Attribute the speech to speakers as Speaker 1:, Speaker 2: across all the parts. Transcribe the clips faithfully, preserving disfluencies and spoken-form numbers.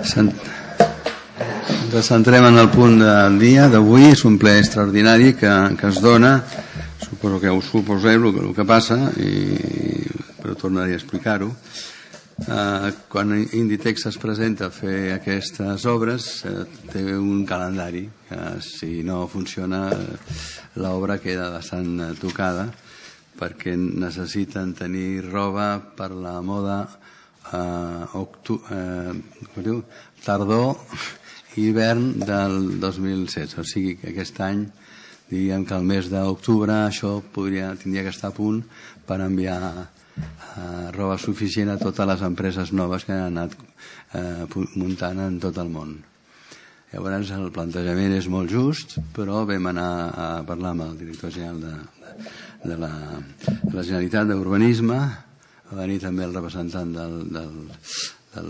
Speaker 1: Ens centrem en el punt del dia d'avui. És un ple extraordinari que, que es dona, suposo que us suposeu el, el que passa, i, però tornaré a explicar-ho. Uh, quan Inditex es presenta a fer aquestes obres, uh, té un calendari que, si no funciona, l'obra queda bastant tocada, perquè necessiten tenir roba per la moda uh, octu uh, tardor i hivern del dos mil setze. O sigui que aquest any, diríem que al mes d'octubre això podria, tindria que estar a punt per enviar uh, roba suficient a totes les empreses noves que han anat uh, muntant en tot el món. Llavors el plantejament és molt just, però vam anar a parlar amb el director general de, de, la, de la Generalitat d'Urbanisme, va venir també el representant del, del, del,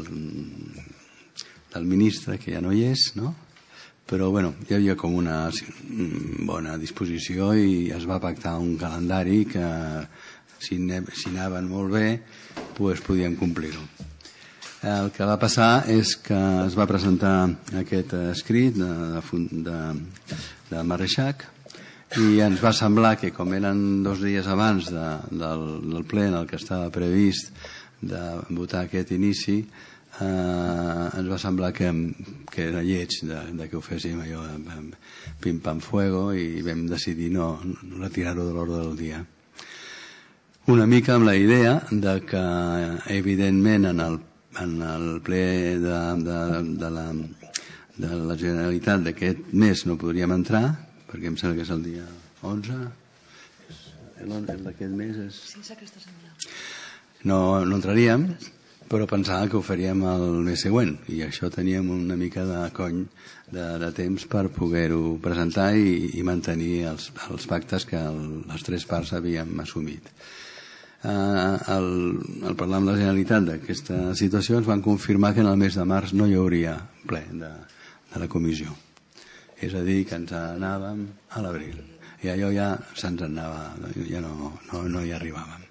Speaker 1: del ministre, que ja no hi és, no? Però bueno, hi havia com una bona disposició i es va pactar un calendari que si, si anaven molt bé pues podíem complir-ho. El que va passar és que es va presentar aquest escrit de, de, de, de Marreixac i ens va semblar que, com eren dos dies abans de, del, del ple en el que estava previst de votar aquest inici, eh, ens va semblar que, que era lleig de, de que ho féssim allò pim-pam-fuego, i vam decidir no, no retirar-ho de l'ordre del dia. Una mica amb la idea de que, evidentment, en el en el ple de, de, de, la, de la Generalitat d'aquest mes no podríem entrar, perquè em sembla que és el dia onze, l'onze d'aquest mes és... no, no entraríem, però pensava que ho faríem el mes següent, i això teníem una mica de cony de, de temps per poder-ho presentar i, i mantenir els, els pactes que el, les tres parts havíem assumit. Uh, el, el parlar amb la Generalitat d'aquesta situació ens van confirmar que en el mes de març no hi hauria ple de, de la comissió, és a dir, que ens anàvem a l'abril, i allò ja se'ns anava, ja no, no, no hi arribàvem.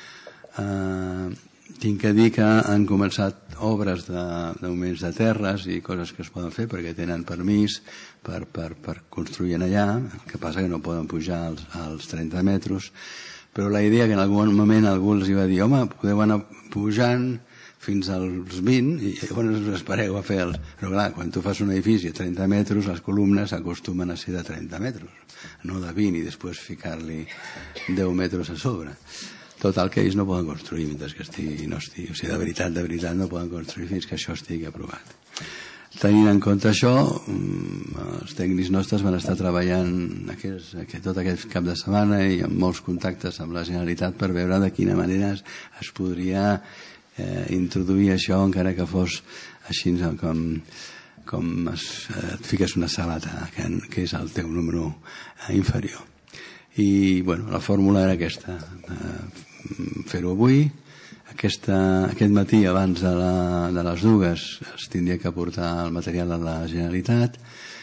Speaker 1: Uh, tinc que dir que han començat obres d'augments de, de terres i coses que es poden fer perquè tenen permís per, per, per construir allà, el que passa que no poden pujar als, als trenta metres, però la idea que en algun moment algú els va dir, home, podeu anar pujant fins als vint i llavors us espereu a fer el... Però clar, quan tu fas un edifici a trenta metres, les columnes acostumen a ser de trenta metres, no de vint, i després ficar-li deu metres a sobre. Total, que ells no poden construir mentre que estigui, no estigui. O sigui, de veritat, de veritat, no poden construir fins que això estigui aprovat. Tenint en compte això, els tècnics nostres van estar treballant aquest, aquest, tot aquest cap de setmana i amb molts contactes amb la Generalitat per veure de quina manera es, es podria eh, introduir això, encara que fos així com, com es, eh, et fiques una sabata, que, que és el teu número eh, inferior. I bueno, la fórmula era aquesta, eh, fer-ho avui. Aquesta, aquest matí, abans de, la, de les dues, es tindria que portar el material a la Generalitat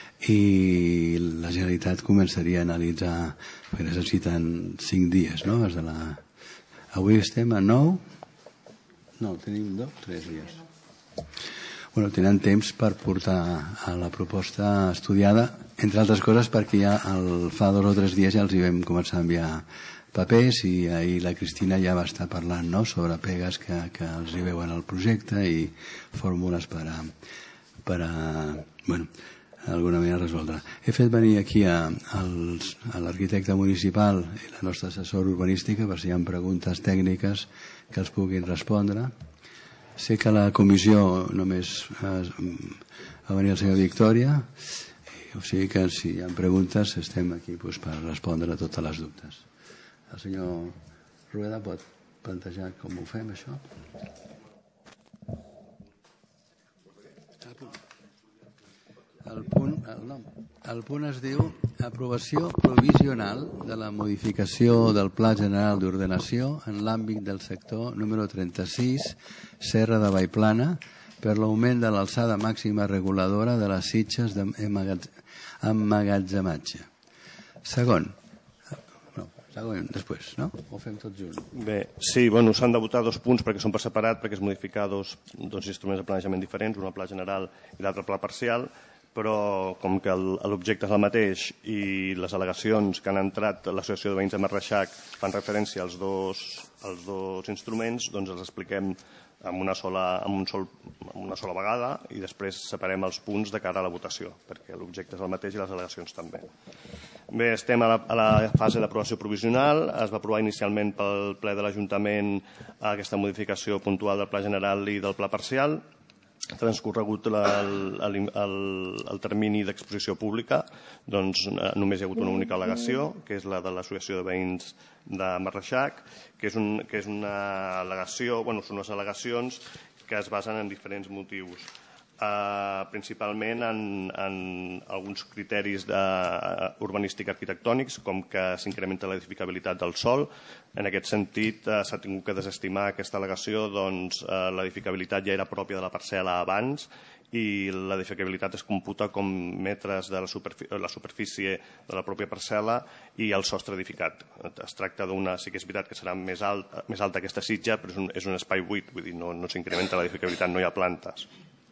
Speaker 1: i la Generalitat començaria a analitzar, perquè necessiten cinc dies, no? Des de la... Avui estem a nou? No, tenim dos, tres dies. Bueno, tenen temps per portar a la proposta estudiada, entre altres coses perquè ja el, fa dos o tres dies ja els hi vam començar a enviar papers i ahir la Cristina ja va estar parlant, no?, sobre pegues que, que els hi veuen al projecte i fórmules per a, per a bueno, d'alguna manera resoldre. He fet venir aquí a, als, a l'arquitecte municipal i la nostra assessora urbanística per si hi ha preguntes tècniques que els puguin respondre. Sé que a la comissió només eh, va venir el senyor Victòria, o sigui que si hi ha preguntes estem aquí doncs, per respondre a totes les dubtes. El senyor Rueda pot plantejar com ho fem, això? El punt, el, no, el punt es diu aprovació provisional de la modificació del Pla General d'Ordenació en l'àmbit del sector número trenta-sis, Serra de Vallplana, per l'augment de l'alçada màxima reguladora de les sitges d'emmagatzematge. Segon, Després, no? Ho fem tot junt.
Speaker 2: Bé, sí, bueno, s'han de votar dos punts perquè són per separat, perquè es modifica dos, dos instruments de planejament diferents, un el pla general i l'altre pla parcial, però com que l'objecte és el mateix i les al·legacions que han entrat a l'Associació de Veïns de Marreixac fan referència als dos, als dos instruments, doncs els expliquem amb una sola, amb un sol, amb una sola vegada i després separem els punts de cara a la votació, perquè l'objecte és el mateix i les al·legacions també. Bé, estem a la, a la fase d'aprovació provisional. Es va aprovar inicialment pel ple de l'Ajuntament aquesta modificació puntual del pla general i del pla parcial. Transcorregut el, el, el, el termini d'exposició pública, doncs només hi ha hagut una única al·legació, que és la de l'Associació de Veïns de Marreixac, que és, un, que és una al·legació, bueno, són unes al·legacions que es basen en diferents motius. Uh, principalment en, en alguns criteris de, uh, urbanístic arquitectònics, com que s'incrementa l'edificabilitat del sòl. En aquest sentit, uh, s'ha tingut que desestimar aquesta al·legació, doncs uh, l'edificabilitat ja era pròpia de la parcel·la abans i l'edificabilitat es computa com metres de la, superfície, la superfície de la pròpia parcel·la i el sostre edificat. Es tracta d'una, sí que és veritat que serà més, alt, més alta aquesta sitja, però és un, és un espai buit, vull dir, no, no s'incrementa l'edificabilitat, no hi ha plantes.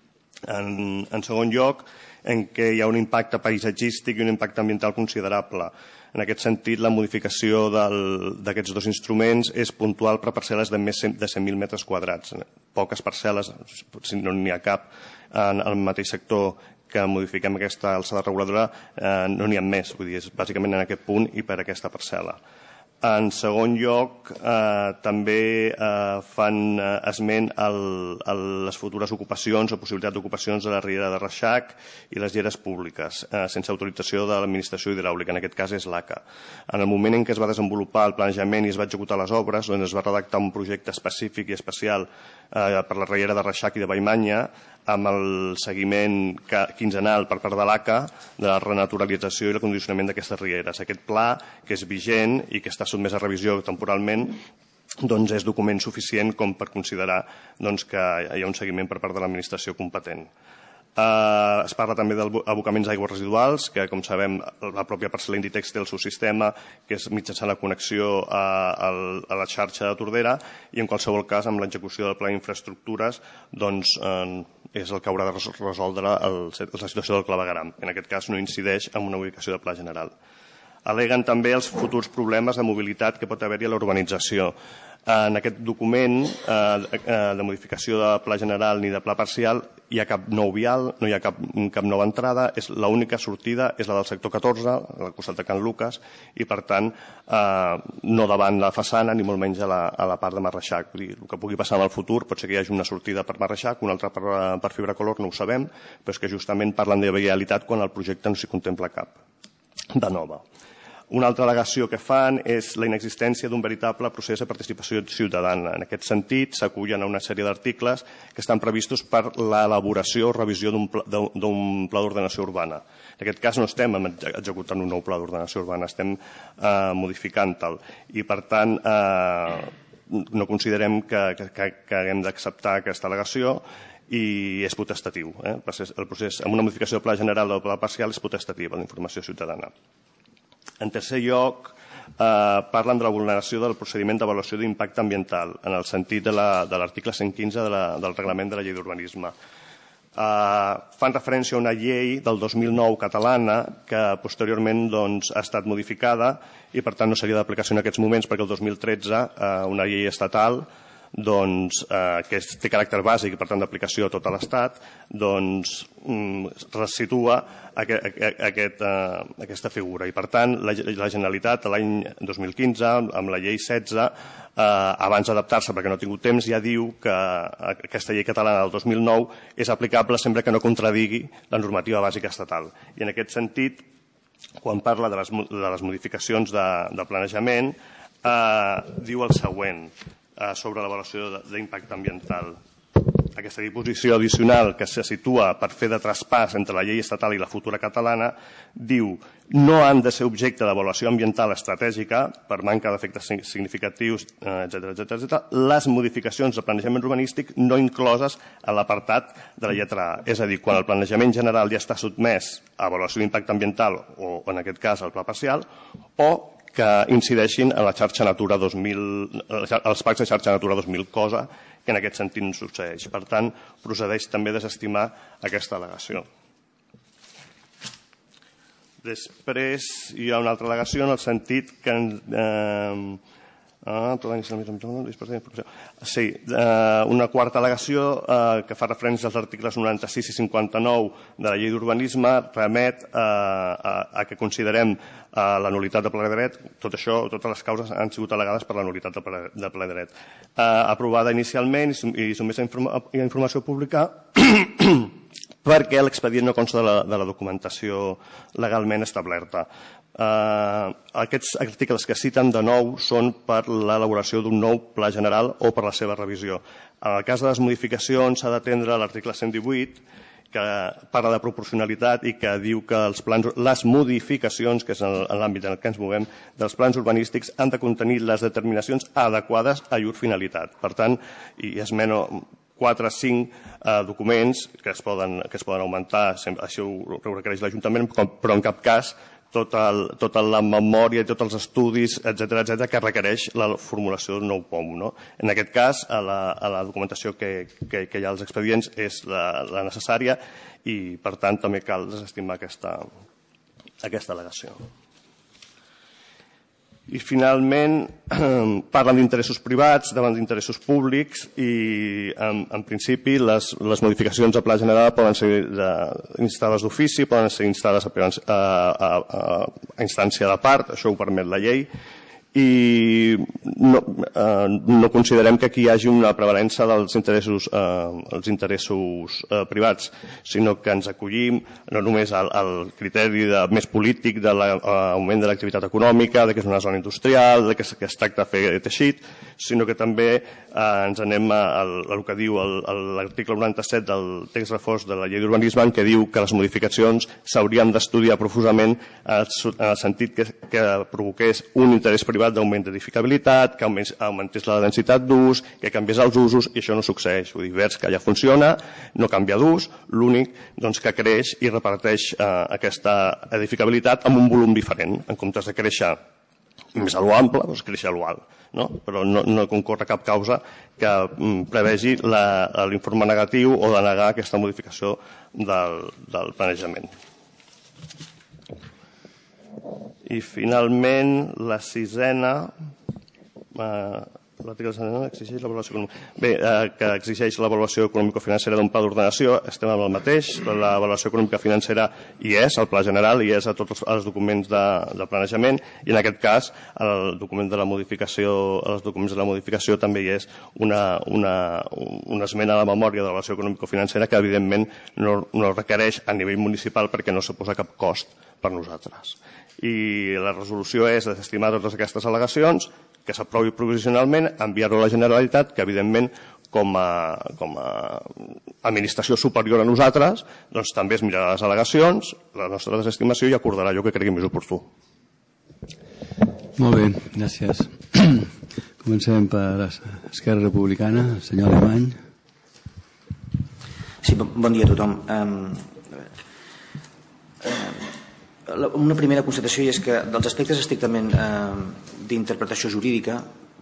Speaker 2: En, en segon lloc, en què hi ha un impacte paisatgístic i un impacte ambiental considerable. En aquest sentit, la modificació d'aquests dos instruments és puntual per a parcel·les de més de cent mil metres quadrats. Poques parcel·les, si no n'hi ha cap, en el mateix sector que modifiquem aquesta alçada reguladora, eh, no n'hi ha més. Vull dir, és bàsicament en aquest punt i per aquesta parcel·la. En segon lloc, eh, també eh, fan eh, esment al, a les futures ocupacions o possibilitat d'ocupacions de la riera de Reixac i les lleres públiques, eh, sense autorització de l'administració hidràulica, en aquest cas és l'A C A. En el moment en què es va desenvolupar el planejament i es va executar les obres, doncs es va redactar un projecte específic i especial eh, per la riera de Reixac i de Vallmanya, amb el seguiment quinzenal per part de l'A C A de la renaturalització i el condicionament d'aquestes rieres. Aquest pla, que és vigent i que està sotmès a revisió temporalment, doncs és document suficient com per considerar doncs, que hi ha un seguiment per part de l'administració competent. Uh, es parla també d'abocaments d'aigües residuals, que com sabem la pròpia parcel·la Inditex té el seu sistema, que és mitjançant la connexió a, a, a la xarxa de Tordera, i en qualsevol cas amb l'execució del pla d'infraestructures doncs, eh, és el que haurà de resoldre el, la situació del clavegueram. En aquest cas no incideix en una ubicació de pla general. Al·leguen també els futurs problemes de mobilitat que pot haver-hi a la urbanització. En aquest document eh, de modificació de pla general ni de pla parcial hi ha cap nou vial, no hi ha cap, cap nova entrada, és l'única sortida és la del sector catorze, al costat de Can Lucas, i per tant eh, no davant la façana ni molt menys a la, a la part de Marreixac. Vull dir, el que pugui passar en el futur pot ser que hi hagi una sortida per Marreixac, una altra per, per fibra color, no ho sabem, però és que justament parlen de vialitat quan el projecte no s'hi contempla cap de nova. Una altra al·legació que fan és la inexistència d'un veritable procés de participació ciutadana. En aquest sentit, s'acullen a una sèrie d'articles que estan previstos per l'elaboració o revisió d'un pla, pla d'ordenació urbana. En aquest cas no estem executant un nou pla d'ordenació urbana, estem eh, modificant-te'l. I, per tant, eh, no considerem que, que, que haguem d'acceptar aquesta al·legació i és potestatiu. Eh? El procés, el procés, amb una modificació del pla general o del pla parcial és potestativa, la informació ciutadana. En tercer lloc, eh, parlen de la vulneració del procediment d'avaluació d'impacte ambiental, en el sentit de l'article cent quinze de la, del reglament de la llei d'urbanisme. Eh, fan referència a una llei del dos mil nou catalana que posteriorment doncs, ha estat modificada i per tant no seria d'aplicació en aquests moments perquè el dos mil tretze eh, una llei estatal doncs, eh, que té caràcter bàsic i per tant d'aplicació a tot l'Estat, doncs resitua aquest, aquest, eh, aquesta figura. I per tant la, la Generalitat l'any dos mil quinze, amb la llei setze, eh, abans d'adaptar-se perquè no ha tingut temps, ja diu que aquesta llei catalana del dos mil nou és aplicable sempre que no contradigui la normativa bàsica estatal. I en aquest sentit, quan parla de les, de les modificacions de, de planejament, eh, diu el següent sobre l'avaluació d'impacte ambiental. Aquesta disposició addicional que se situa per fer de traspàs entre la llei estatal i la futura catalana diu no han de ser objecte d'avaluació ambiental estratègica per manca d'efectes significatius, etcètera, etcètera, les modificacions de planejament urbanístic no incloses a l'apartat de la lletra A. És a dir, quan el planejament general ja està sotmès a avaluació d'impacte ambiental o, en aquest cas, al pla parcial, o que incideixin en la xarxa Natura dos mil, els parcs de xarxa Natura dos mil, cosa que en aquest sentit no succeeix. Per tant, procedeix també a desestimar aquesta al·legació. Després hi ha una altra al·legació en el sentit que... Eh, Ah, sí, una quarta al·legació que fa referència als articles noranta-sis i cinquanta-nou de la llei d'urbanisme remet a que considerem la nul·litat de ple dret. Tot això, totes les causes han sigut al·legades per la nul·litat de ple dret. Aprovada inicialment i sotmesa a informació pública perquè l'expedient no consta de la documentació legalment establerta. Aquests articles que citen de nou són per l'elaboració d'un nou pla general o per la seva revisió. En el cas de les modificacions s'ha d'atendre l'article cent divuit, que parla de proporcionalitat i que diu que els plans, les modificacions, que és en l'àmbit en què ens movem, dels plans urbanístics han de contenir les determinacions adequades a llur finalitat. Per tant, i esmeno quatre o cinc documents que es poden augmentar, així ho requereix l'Ajuntament, però en cap cas tota la memòria i tots els estudis, etcètera, que requereix la formulació d'un nou P O M. En aquest cas, la documentació que hi ha als expedients és la necessària i, per tant, també cal desestimar aquesta al·legació. I, finalment, parlen d'interessos privats davant d'interessos públics i, en principi, les modificacions al pla general poden ser instades d'ofici, poden ser instades a instància de part, això ho permet la llei, i no considerem que aquí hi hagi una prevalença dels interessos privats, sinó que ens acollim no només al criteri més polític de l'augment de l'activitat econòmica, que és una zona industrial, que es tracta de fer teixit, sinó que també ens anem al que diu l'article noranta-set del text reforç de la llei d'urbanisme, en què diu que les modificacions s'haurien d'estudiar profusament en el sentit que provoqués un interès privat d'augment d'edificabilitat, que augmentés la densitat d'ús, que canviés els usos, i això no succeeix. Vull dir, veus que ja funciona, no canvia d'ús, l'únic que creix i reparteix aquesta edificabilitat amb un volum diferent. En comptes de créixer més a lo ample, doncs créixer a lo alt. Però no concorre cap causa que prevegi l'informe negatiu o denegar aquesta modificació del planejament. I, finalment, la sisena, exigeix l'avaluació bé, que exigeix l'avaluació econòmico-financera d'un pla d'ordenació, estem amb el mateix, l'avaluació econòmica-financera hi és, el pla general hi és a tots els documents de planejament, i en aquest cas, el document de la modificació, els documents de la modificació també hi és una esmena a la memòria de l'avaluació econòmico-financera que, evidentment, no requereix a nivell municipal perquè no suposa cap cost per nosaltres. I la resolució és desestimar totes aquestes al·legacions, que s'aprovi provisionalment, enviar-ho a la Generalitat, que evidentment com a administració superior a nosaltres doncs també es mirarà les al·legacions, la nostra desestimació, i acordarà allò que cregui més oportú.
Speaker 1: Molt bé, gràcies. Comencem per Esquerra Republicana, senyor Alemany.
Speaker 3: Sí, bon dia a tothom. Una primera constatació és que dels aspectes estrictament d'interpretació jurídica,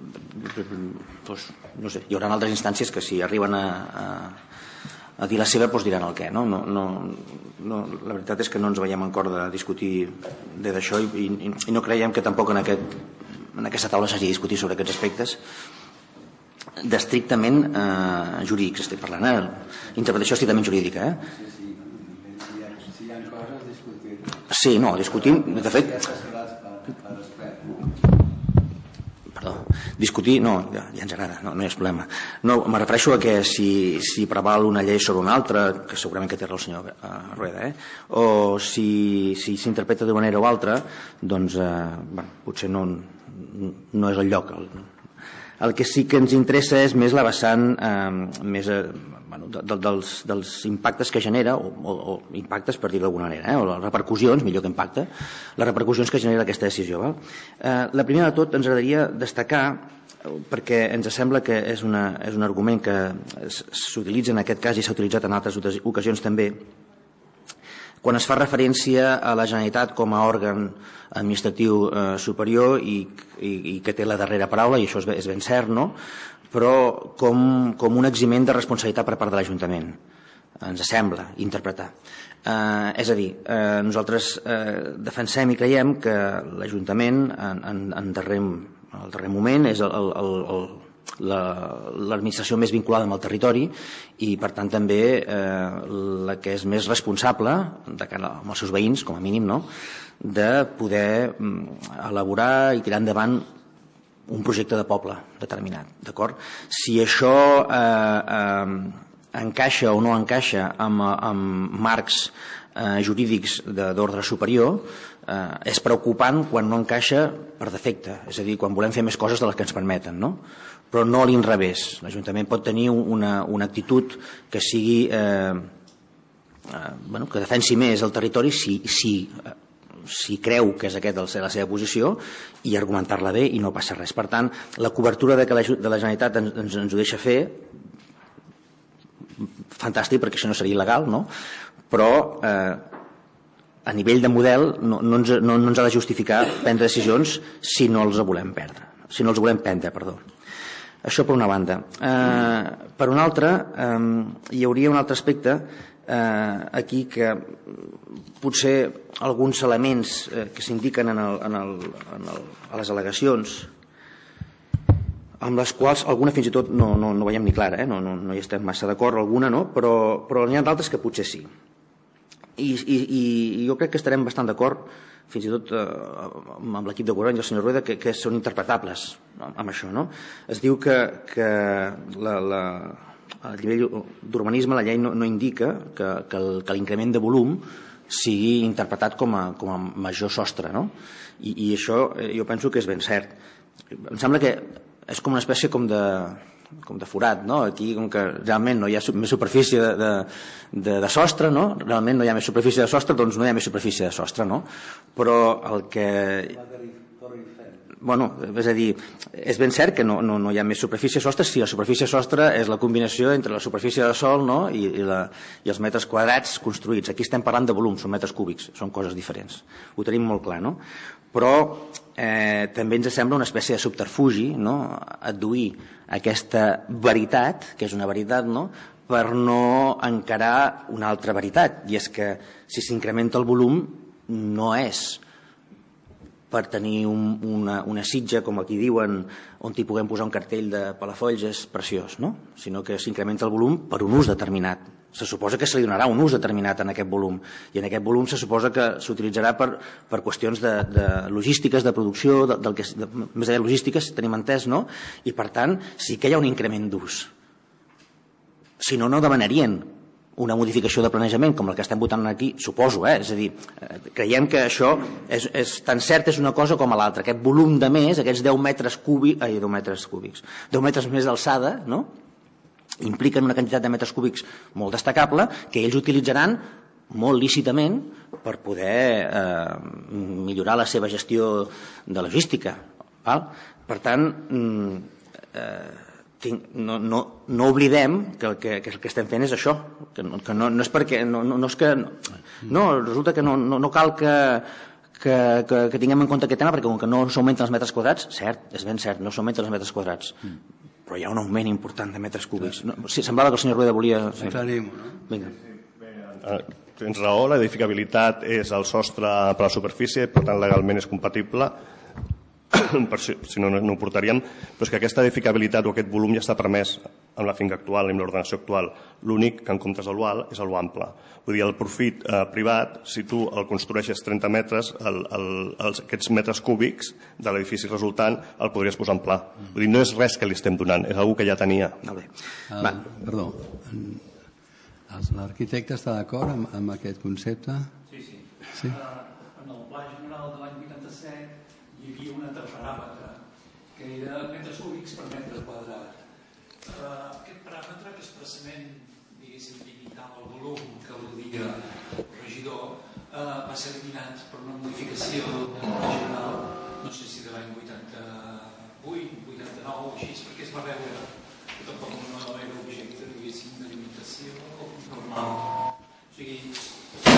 Speaker 3: no sé, hi haurà altres instàncies que si arriben a dir la seva doncs diran el què. La veritat és que no ens veiem en cor de discutir d'això i no creiem que tampoc en aquesta taula s'hagi de discutir sobre aquests aspectes d'estrictament jurídics, estic parlant, interpretació estrictament jurídica, eh? Sí, no, discutim, de fet... Perdó, discutir, no, ja ens agrada, no hi ha problema. No, me refereixo a que si preval una llei sobre una altra, que segurament que té raó el senyor Rueda, o si s'interpreta d'una manera o altra, doncs potser no és el lloc. El que sí que ens interessa és més la vessant més dels impactes que genera, o impactes per dir-ho d'alguna manera, o les repercussions, millor que impacte, les repercussions que genera aquesta decisió. La primera de tot ens agradaria destacar, perquè ens sembla que és un argument que s'utilitza en aquest cas i s'ha utilitzat en altres ocasions també, Quan es fa referència a la Generalitat com a òrgan administratiu superior i que té la darrera paraula, i això és ben cert, però com un eximent de responsabilitat per part de l'Ajuntament, ens sembla interpretar. És a dir, nosaltres defensem i creiem que l'Ajuntament en darrer moment és l'administració més vinculada amb el territori i per tant també la que és més responsable de cara als seus veïns, com a mínim, de poder elaborar i tirar endavant un projecte de poble determinat, d'acord? Si això encaixa o no encaixa amb marcs jurídics d'ordre superior, és preocupant quan no encaixa per defecte, és a dir, quan volem fer més coses de les que ens permeten, no? Però no a l'inrevés. L'Ajuntament pot tenir una actitud que sigui que defensi més el territori si creu que és aquesta la seva posició i argumentar-la bé i no passa res. Per tant, la cobertura de la Generalitat ens ho deixa fer fantàstic, perquè això no seria il·legal, no? Però a nivell de model no ens ha de justificar prendre decisions si no els volem perdre, si no els volem prendre, perdó. Això per una banda. Per una altra, hi hauria un altre aspecte aquí que potser alguns elements que s'indiquen a les al·legacions, amb les quals alguna fins i tot no veiem ni clara, no hi estem massa d'acord, alguna no, però n'hi ha d'altres que potser sí. I jo crec que estarem bastant d'acord, fins i tot amb l'equip de govern i el senyor Rueda, que són interpretables amb això. Es diu que a nivell d'urbanisme la llei no indica que l'increment de volum sigui interpretat com a major sostre, i això jo penso que és ben cert. Em sembla que és com una espècie com de com de forat, aquí com que realment no hi ha més superfície de sostre, realment no hi ha més superfície de sostre, doncs no hi ha més superfície de sostre, però el que... Bueno, és a dir, és ben cert que no hi ha més superfície de sostre si la superfície de sostre és la combinació entre la superfície de sòl i els metres quadrats construïts. Aquí estem parlant de volum, són metres cúbics, són coses diferents. Ho tenim molt clar, no? Però també ens sembla una espècie de subterfugi adduir aquesta veritat, que és una veritat, per no encarar una altra veritat, i és que si s'incrementa el volum no és per tenir una sitja, com aquí diuen, on hi puguem posar un cartell de Palafolls és preciós, sinó que s'incrementa el volum per un ús determinat. Se suposa que se li donarà un ús determinat en aquest volum, i en aquest volum se suposa que s'utilitzarà per qüestions de logístiques, de producció, més enllà de logístiques, tenim entès, no? I per tant, sí que hi ha un increment d'ús. Si no, no demanarien una modificació de planejament com la que estem votant aquí, suposo, eh? És a dir, creiem que això és tan cert és una cosa com l'altra. Aquest volum de més, aquests deu metres cúbics, ai, deu metres cúbics, deu metres més d'alçada, no? Impliquen una quantitat de metres cúbics molt destacable que ells utilitzaran molt lícitament per poder millorar la seva gestió de logística. Per tant, no oblidem que el que estem fent és això, que no és perquè no és que no, resulta que no cal que tinguem en compte aquest tema, perquè com que no s'augmenten els metres quadrats, cert, és ben cert, no s'augmenten els metres quadrats, però hi ha un augment important de metres cúbics. Semblava que el senyor Rueda volia... Vinga.
Speaker 2: Tens raó, l'edificabilitat és el sostre per la superfície, per tant legalment és compatible, si no, no ho portaríem, però és que aquesta edificabilitat o aquest volum ja està permès amb la finca actual, amb l'ordenació actual. L'únic que en comptes de l'ual és l'ample. Vull dir, el profit privat, si tu el construeixes trenta metres, aquests metres cúbics de l'edifici resultant el podries posar en pla. Vull dir, no és res que li estem donant, és una que ja tenia.
Speaker 1: Perdó, l'arquitecte està d'acord amb aquest concepte?
Speaker 4: Sí, sí. En el pla general de l'any vuitanta-set hi havia un altre paràmetre que era metres cúbics per metre quadrat. Aquest paràmetre que expressament, diguéssim, limitava el volum que volia el regidor, va ser eliminat per una modificació del pla general, no sé si de l'any vuitanta-vuit, vuitanta-nou o així, perquè es va veure que tampoc no era objecte, diguéssim, de limitació normal. O sigui, es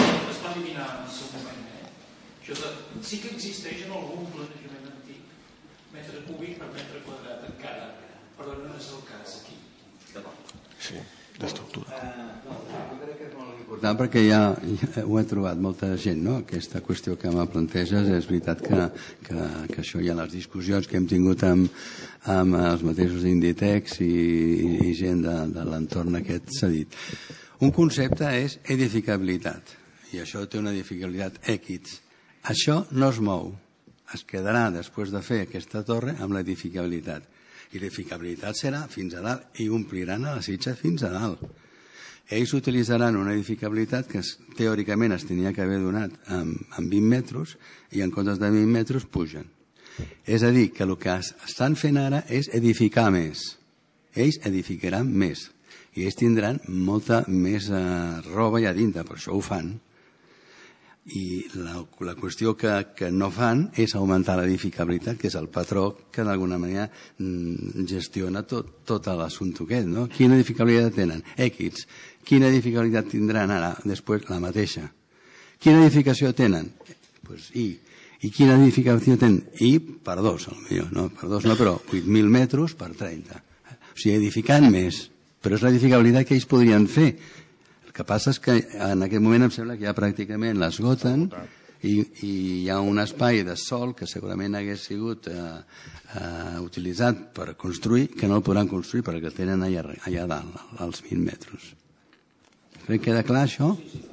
Speaker 4: va eliminar en el seu moment. Això sí que existeix en algun planejament antic, metre cúbic per metre quadrat encara, però no és el cas aquí.
Speaker 2: Sí, d'estructura.
Speaker 1: No, jo crec que és molt important perquè ja, ja ho he trobat molta gent, no? Aquesta qüestió que me planteges, és veritat que, que, que això hi ha les discussions que hem tingut amb, amb els mateixos Inditex i, i gent de, de l'entorn aquest s'ha dit. Un concepte és edificabilitat i això té una edificabilitat X. Això no es mou, es quedarà després de fer aquesta torre amb l'edificabilitat. I l'edificabilitat serà fins a dalt i ompliran a la Sitja fins a dalt. Ells utilitzaran una edificabilitat que es, teòricament es tenia que haver donat amb, amb vint metres i en comptes de vint metres pugen. És a dir, que el que estan fent ara és edificar més. Ells edificaran més i ells tindran molta més eh, roba allà dintre, per això ho fan. I la, la qüestió que, que no fan és augmentar l'edificabilitat, que és el patró que d'alguna manera mm, gestiona tot, tot l'assumpte aquest, no? Quina edificabilitat tenen? X. Quina edificabilitat tindran ara? Després la mateixa. Quina edificació tenen? Pues I. I quina edificació tenen? I per dos, potser, no? Per dos no, però vuit mil metres per trenta. O sigui, edificant més. Però és l'edificabilitat que ells podrien fer. El que passa és que en aquest moment em sembla que ja pràcticament l'esgoten i, i hi ha un espai de sol que segurament hagués sigut eh, eh, utilitzat per construir, que no el podran construir perquè el tenen allà, allà dalt, als vint metres. Crec que queda clar això?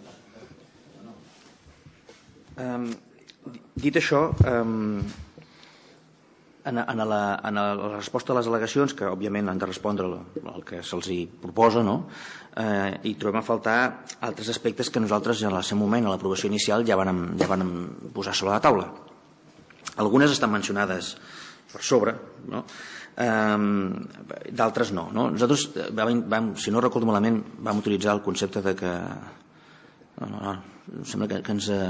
Speaker 3: Um, dit això, um, en, en, la, en la resposta a les al·legacions, que òbviament han de respondre el que se'ls hi proposa, no? Eh, hi trobem a faltar altres aspectes que nosaltres en el seu moment, a l'aprovació inicial, ja vam, ja vam posar sobre la taula. Algunes estan mencionades per sobre, no? Eh, d'altres no, no? Nosaltres, vam, vam, si no recordo malament, vam utilitzar el concepte de que no, no, no, em sembla que, que ens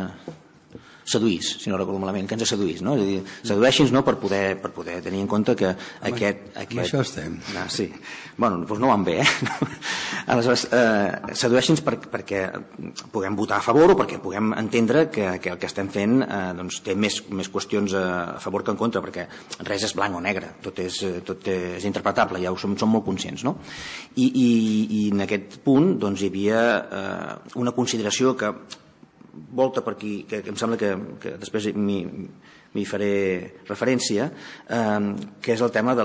Speaker 3: seduís, si no recordo malament, que ens seduís, no? És a dir, sedueixin-nos, no?, per poder, per poder tenir en compte que aquest... aquest...
Speaker 1: Amb això estem.
Speaker 3: Ah, sí. Bueno, doncs no van bé, eh? Aleshores, eh, sedueixin-nos per, perquè puguem votar a favor o perquè puguem entendre que, que el que estem fent eh, doncs, té més, més qüestions a favor que en contra, perquè res és blanc o negre, tot és, tot és interpretable, ja ho som, som molt conscients, no? I, i, i en aquest punt doncs, hi havia eh, una consideració que volta per aquí, que, que em sembla que, que després m'hi faré referència, eh, que és el tema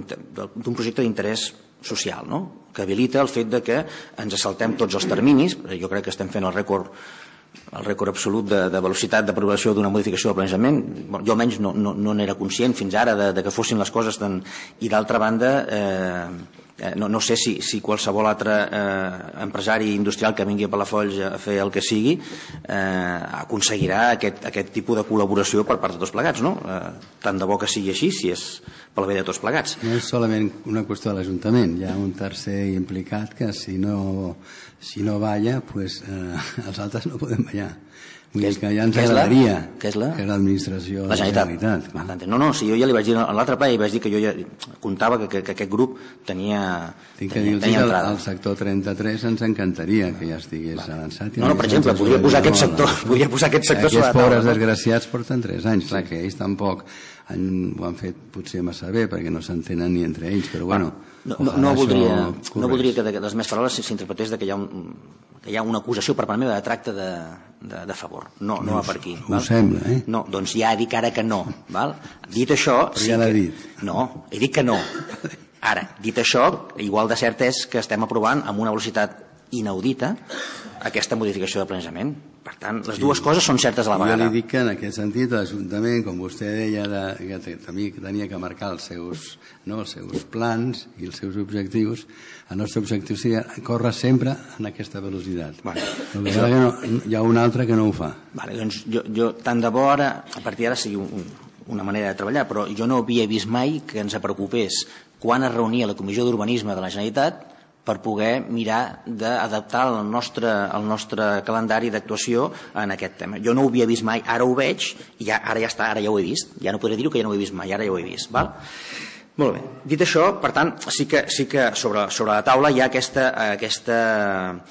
Speaker 3: d'un projecte d'interès social, no? Que habilita el fet de que ens saltem tots els terminis. Jo crec que estem fent el rècord el rècord absolut de, de velocitat d'aprovació d'una modificació del planejament. Bueno, jo almenys no, no, no n'era conscient fins ara de, de que fossin les coses tan... I d'altra banda, eh, no, no sé si, si qualsevol altre eh, empresari industrial que vingui a Palafolls a fer el que sigui eh, aconseguirà aquest, aquest tipus de col·laboració per part de tots plegats, no? Eh, tant de bo que sigui així, si és pel bé de tots plegats.
Speaker 1: No és solament una qüestió de l'Ajuntament, hi ha un tercer implicat que si no, si no balla, pues, eh, els altres no podem ballar. Vull dir que ja ens agradaria
Speaker 3: que és
Speaker 1: l'administració
Speaker 3: la Generalitat. La Generalitat. No, no, si jo ja li vaig dir en l'altre ple i vaig dir que jo ja comptava que, que, que aquest grup tenia
Speaker 1: Tinc que dir que el sector trenta-tres ens encantaria que ja estigués Va. avançat.
Speaker 3: No, no, per exemple, podria posar aquest sector, podria posar aquest sector sobre la taula.
Speaker 1: Aquests pobres desgraciats porten tres anys, clar que ells tampoc han, ho han fet potser massa bé perquè no s'entenen ni entre ells, però bueno...
Speaker 3: No, no, no, voldria, no voldria que de les meves paraules s'interpretés que hi ha un... que hi ha una acusació per part meva de tracte de, de, de favor. No, no, no va per aquí.
Speaker 1: Ho sembla, eh?
Speaker 3: No, doncs ja dic ara que no. Val? Dit això...
Speaker 1: Però sí ja l'ha dit.
Speaker 3: No, he dit que no. Ara, dit això, igual de cert és que estem aprovant amb una velocitat inaudita aquesta modificació de planejament. Per tant, les dues coses són certes a la vegada.
Speaker 1: Jo li dic que en aquest sentit l'Ajuntament, com vostè deia, de, que també tenia que marcar els seus, no, els seus plans i els seus objectius, el nostre objectiu seria córrer sempre en aquesta velocitat. Bueno, això... no, hi ha un altre que no ho fa.
Speaker 3: Vale, doncs jo, jo tant de bo ara, a partir d'ara sigui un, un, una manera de treballar, però jo no havia vist mai que ens preocupés quan es reunia la Comissió d'Urbanisme de la Generalitat per poder mirar d'adaptar el nostre, el nostre calendari d'actuació en aquest tema. Jo no ho havia vist mai, ara ho veig, i ja, ara ja està, ara ja ho he vist. Ja no podré dir-ho que ja no ho he vist mai, ara ja ho he vist. Val? Molt bé. Dit això, per tant, sí que, sí que sobre, sobre la taula hi ha aquesta, aquesta,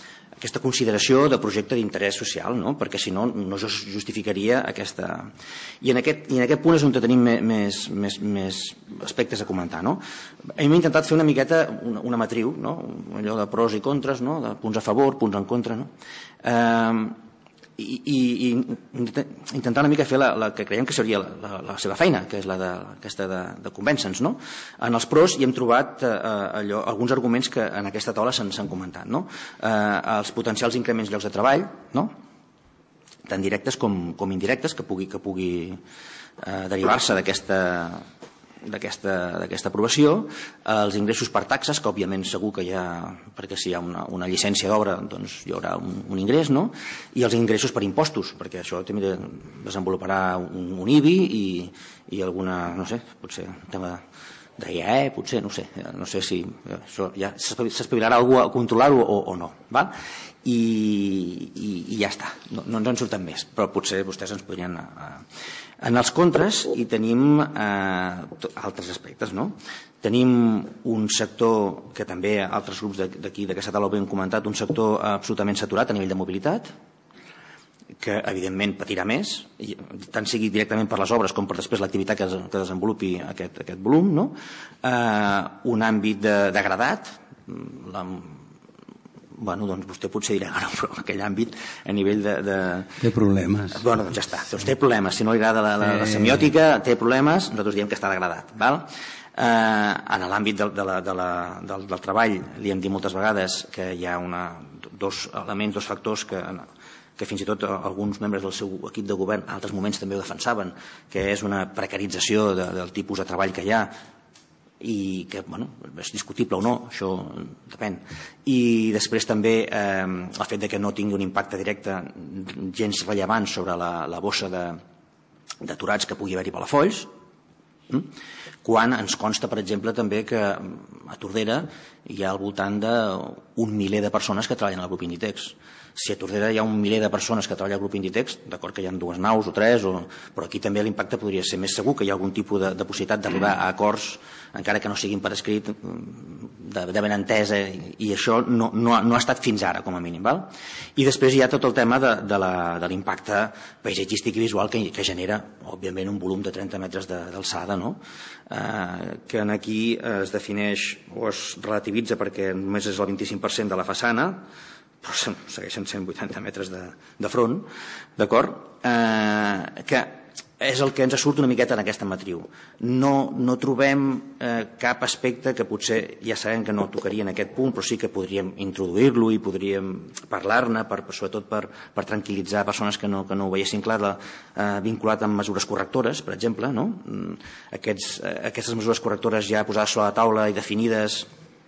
Speaker 3: aquesta consideració de projecte d'interès social, no? Perquè si no, no justificaria aquesta... I en aquest, i en aquest punt és on tenim més, més, més aspectes a comentar, no? Hem intentat fer una miqueta una, una matriu, no? Allò de pros i contres, no? De punts a favor, punts en contra, no? Eh, i, i, i intentar una mica fer la, la que creiem que seria la, la, la seva feina, que és la de, aquesta de, de convèncer-nos, no? En els pros hi hem trobat eh, allò, alguns arguments que en aquesta taula s'han comentat, no? Eh, els potencials increments llocs de treball, no? Tant directes com, com indirectes, que pugui, que pugui eh, derivar-se d'aquesta d'aquesta aprovació, els ingressos per taxes, que òbviament segur que hi ha, perquè si hi ha una, una llicència d'obra doncs hi haurà un, un ingrés, no? I els ingressos per impostos, perquè això també desenvoluparà un, un I B I i, i alguna, no sé, potser tema de I A E, potser, no sé, no sé si això ja s'espavilarà algú a controlar-ho o, o no, val? I, i, i ja està, no, no ens en surten més, però potser vostès ens podrien... Eh, en els contres hi tenim eh, altres aspectes, no? Tenim un sector que també altres grups d'aquí, d'aquesta taula ho hem comentat, un sector absolutament saturat a nivell de mobilitat, que evidentment patirà més, tant sigui directament per les obres com per després l'activitat que, que desenvolupi aquest, aquest volum, no? Eh, un àmbit de, degradat, la, bueno, doncs vostè potser dirà, no, però aquell àmbit a nivell de... de...
Speaker 1: Té problemes.
Speaker 3: Bueno, doncs ja està, doncs té problemes. Si no li agrada la, la, la semiòtica, té problemes, nosaltres diem que està degradat, val? Eh, en l'àmbit de, de la, de la, del, del treball li hem dit moltes vegades que hi ha una, dos elements, dos factors que, que fins i tot alguns membres del seu equip de govern en altres moments també ho defensaven, que és una precarització de, del tipus de treball que hi ha i que, bueno, és discutible o no, això depèn. I després també eh, el fet de que no tingui un impacte directe gens rellevant sobre la, la bossa d'aturats que pugui haver-hi a Palafolls, hm? Quan ens consta, per exemple, també que a Tordera hi ha al voltant d'un miler de persones que treballen al grup Inditex. Si a Tordera hi ha un miler de persones que treballen al grup Inditex, d'acord que hi ha dues naus o tres, o... però aquí també l'impacte podria ser més segur, que hi ha algun tipus de, de possibilitat d'arribar a acords, encara que no siguin per escrit, de, de ben entesa, i, i això no, no, ha, no ha estat fins ara, com a mínim. Val? I després hi ha tot el tema de, de, la, de l'impacte paisatgístic i visual que, que genera, òbviament, un volum de trenta metres d'alçada, no? Eh, que aquí es defineix o es relativitza perquè només és el vint-i-cinc per cent de la façana, però segueixen cent vuitanta metres de, de front, d'acord? Eh, que és el que ens surt una miqueta en aquesta matriu. No, no trobem eh, cap aspecte que potser ja sabem que no tocaria en aquest punt, però sí que podríem introduir-lo i podríem parlar-ne, per, sobretot per, per tranquil·litzar persones que no, que no ho veiessin clar, la, eh, vinculat amb mesures correctores, per exemple, no? Aquests, eh, aquestes mesures correctores ja posades sobre la taula i definides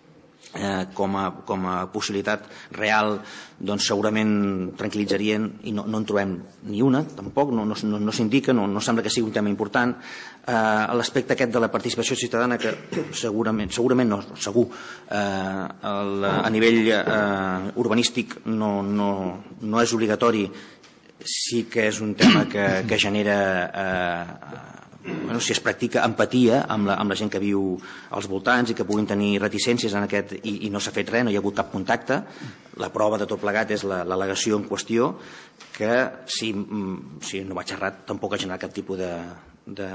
Speaker 3: Eh, com, a, com a possibilitat real, doncs segurament tranquil·litzarien, i no, no en trobem ni una, tampoc, no, no, no s'indica, no, no sembla que sigui un tema important. Eh, l'aspecte aquest de la participació ciutadana, que segurament, segurament no, segur, eh, el, a nivell eh, urbanístic no, no, no és obligatori, sí que és un tema que, que genera... Eh, Bueno, si es practica empatia amb la, amb la gent que viu als voltants i que puguin tenir reticències en aquest i, i no s'ha fet res, no hi ha hagut cap contacte. La prova de tot plegat és l'al·legació en qüestió, que si, si no vaig errat tampoc ha generat cap tipus de, de,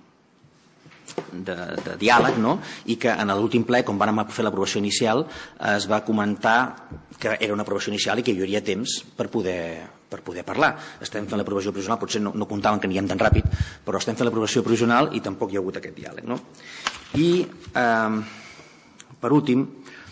Speaker 3: de, de diàleg, no? I que en l'últim ple, com vam fer l'aprovació inicial, es va comentar que era una aprovació inicial i que hi hauria temps per poder... per poder parlar. Estem fent l'aprovació provisional, potser no, no comptaven que aniríem tan ràpid, però estem fent l'aprovació provisional i tampoc hi ha hagut aquest diàleg, no? I, eh, per últim,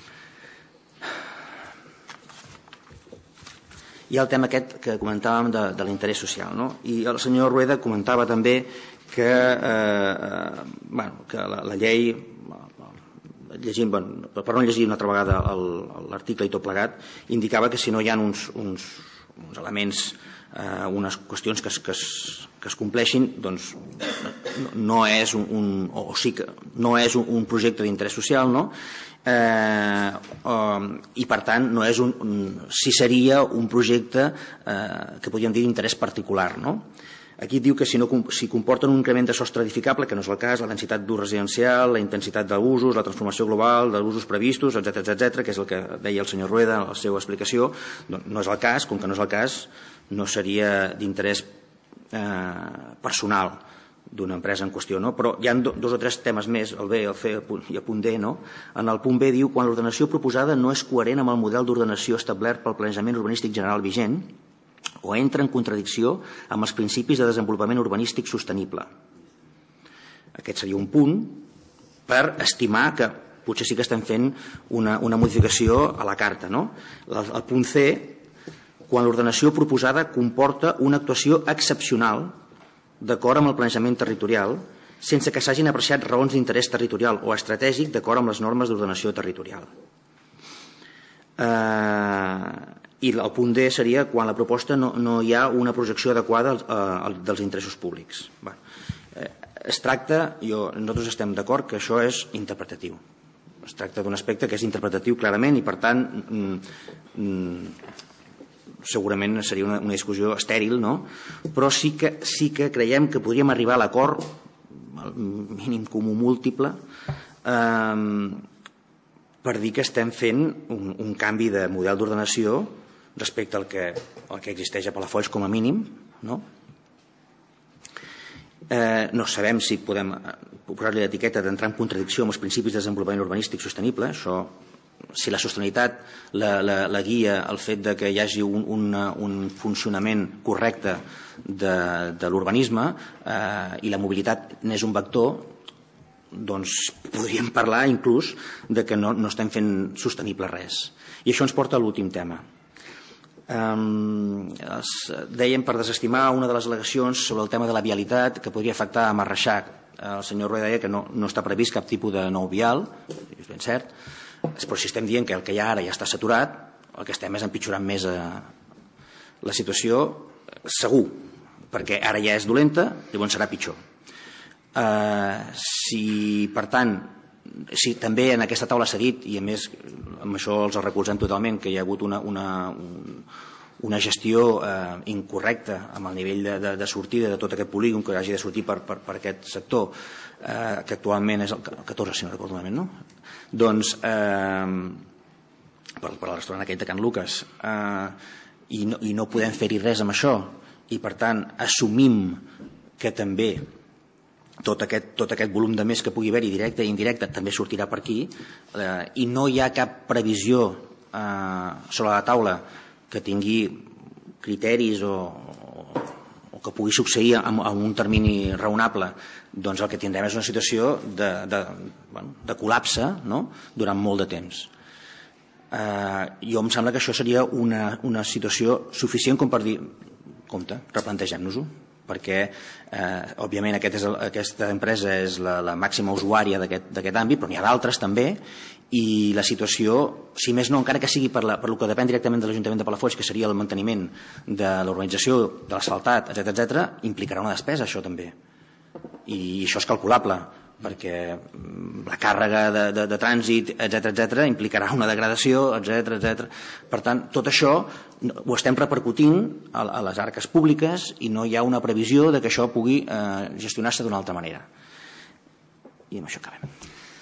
Speaker 3: hi ha el tema aquest que comentàvem de, de l'interès social, no? I el senyor Rueda comentava també que, eh, bueno, que la, la llei... Llegint, bueno, per no llegir una altra vegada l'article i tot plegat, indicava que si no hi ha uns, uns, uns elements, eh, unes qüestions que es, que es, que es compleixin, doncs no, no és un, un o sí que no és un, un projecte d'interès social, no? Eh, eh, i per tant no és un, un si seria un projecte eh, que podríem dir d'interès particular, no? Aquí diu que si, no, si comporten un increment de sostre edificable, que no és el cas, la densitat d'ús residencial, la intensitat d'usos, la transformació global dels usos previstos, etcètera, etcètera, que és el que deia el senyor Rueda en la seva explicació, no és el cas, com que no és el cas, no seria d'interès eh, personal d'una empresa en qüestió, no? Però hi ha do, dos o tres temes més, el B, el C i el punt D, no? En el punt B diu, quan l'ordenació proposada no és coherent amb el model d'ordenació establert pel planejament urbanístic general vigent o entra en contradicció amb els principis de desenvolupament urbanístic sostenible. Aquest seria un punt per estimar que potser sí que estem fent una, una modificació a la carta, no? El, el punt C, quan l'ordenació proposada comporta una actuació excepcional d'acord amb el planejament territorial, sense que s'hagin apreciat raons d'interès territorial o estratègic d'acord amb les normes d'ordenació territorial. Eh, I el punt D seria quan la proposta no, no hi ha una projecció adequada eh, dels interessos públics. Bé, eh, es tracta, jo, nosaltres estem d'acord que això és interpretatiu. Es tracta d'un aspecte que és interpretatiu clarament i, per tant, mm, mm, segurament seria una, una discussió estèril, no? Però sí que, sí que creiem que podríem arribar a l'acord, al mínim comú múltiple, eh, per dir que estem fent un, un canvi de model d'ordenació respecte al que, al que existeix a Palafolls com a mínim, no? Eh, no sabem si podem posar-li l'etiqueta d'entrar en contradicció amb els principis de desenvolupament urbanístic sostenible, això, si la sostenibilitat la, la, la guia el fet de que hi hagi un, un, un funcionament correcte de, de l'urbanisme eh, i la mobilitat n'és un vector, doncs podríem parlar inclús de que no, no estem fent sostenible res. I això ens porta a l'últim tema. Um, es, dèiem per desestimar una de les al·legacions sobre el tema de la vialitat que podria afectar a Marreixac. El senyor Rueda deia que no, no està previst cap tipus de nou vial, és ben cert, però si estem dient que el que hi ha ara ja està saturat, el que estem és empitjorant més eh, la situació, segur, perquè ara ja és dolenta, llavors serà pitjor. Eh, si, per tant, si també en aquesta taula s'ha dit, i a més amb això els recolzem totalment, que hi ha hagut una, una, una gestió eh, incorrecta amb el nivell de, de, de sortida de tot aquest polígon que hagi de sortir per, per, per aquest sector, eh, que actualment és el catorze, si no recordo malament, no? Doncs eh, per, per al restaurant aquell de Can Lucas eh, i, no, i no podem fer-hi res amb això i per tant assumim que també tot aquest, tot aquest volum de més que pugui haver-hi directe i indirecte també sortirà per aquí eh, i no hi ha cap previsió eh, sobre la taula que tingui criteris o, o, o que pugui succeir en, en un termini raonable, doncs el que tindrem és una situació de, de, bueno, de col·lapse, no?, durant molt de temps. Eh, jo em sembla que això seria una, una situació suficient com per dir, compte, replantegem-nos-ho, perquè eh, òbviament aquest és el, aquesta empresa és la, la màxima usuària d'aquest àmbit, però n'hi ha d'altres també, i la situació, si més no, encara que sigui per, la, per el que depèn directament de l'Ajuntament de Palafolls, que seria el manteniment de l'urbanització, de l'asfaltat, etcètera, etcètera, implicarà una despesa, això també. I això és calculable, perquè la càrrega de, de, de trànsit, etcètera, etcètera, implicarà una degradació, etcètera, etcètera. Per tant, tot això ho estem repercutint a, a les arques públiques i no hi ha una previsió de que això pugui eh, gestionar-se d'una altra manera. I amb això acabem.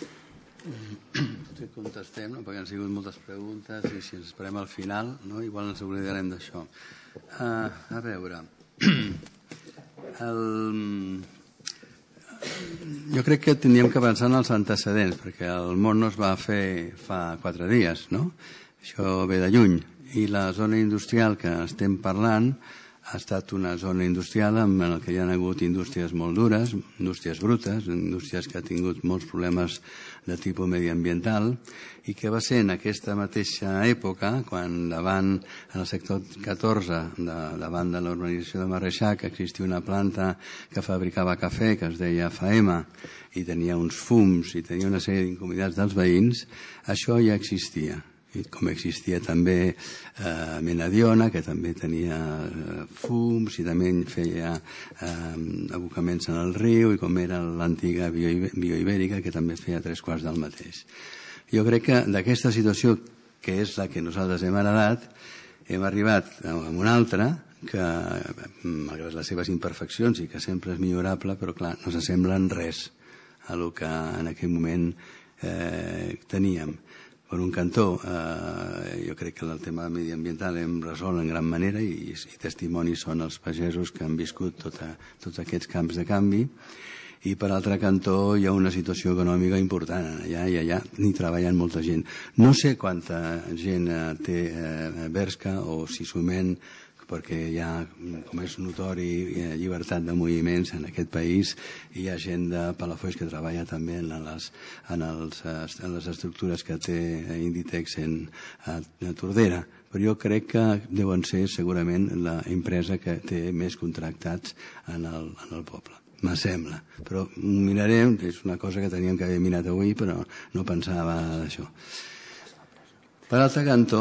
Speaker 1: Si contestem, no? Perquè han sigut moltes preguntes i si ens esperem al final, no? Igual ens oblidarem d'això. Uh, a veure, el... jo crec que tindríem que pensar en els antecedents, perquè el món no es va fer fa quatre dies, no? Això ve de lluny. I la zona industrial que estem parlant ha estat una zona industrial en la que hi ha hagut indústries molt dures, indústries brutes, indústries que han tingut molts problemes de tipus mediambiental i que va ser en aquesta mateixa època, quan davant, en el sector catorze, de, davant de l'urbanització de Marreixac, existia una planta que fabricava cafè, que es deia Faema, i tenia uns fums i tenia una sèrie d'incomoditats dels veïns, això ja existia. I com existia també eh, Menadiona, que també tenia eh, fums i també feia eh, abocaments en el riu, i com era l'antiga bioibèrica, que també feia tres quarts del mateix. Jo crec que d'aquesta situació, que és la que nosaltres hem heredat, hem arribat a una altra, que, malgrat les seves imperfeccions i que sempre és millorable, però clar, no s'assembla en res a el que en aquell moment eh, teníem. Per un cantó, eh, jo crec que el tema mediambiental hem resolt en gran manera i, i testimonis són els pagesos que han viscut tota, tots aquests camps de canvi. I per altre cantó hi ha una situació econòmica important allà i allà n'hi treballen molta gent. No sé quanta gent té eh, Bershka o si sumem, perquè hi ha, com és notori, llibertat de moviments en aquest país, i hi ha gent de Palafolls que treballa també en les, en els, en les estructures que té Inditex en, a, a Tordera. Però jo crec que deuen ser segurament la empresa que té més contractats en el, en el poble. Me sembla, però ho mirarem, és una cosa que teníem que haver mirat avui, però no pensava d'això. Per altre cantó,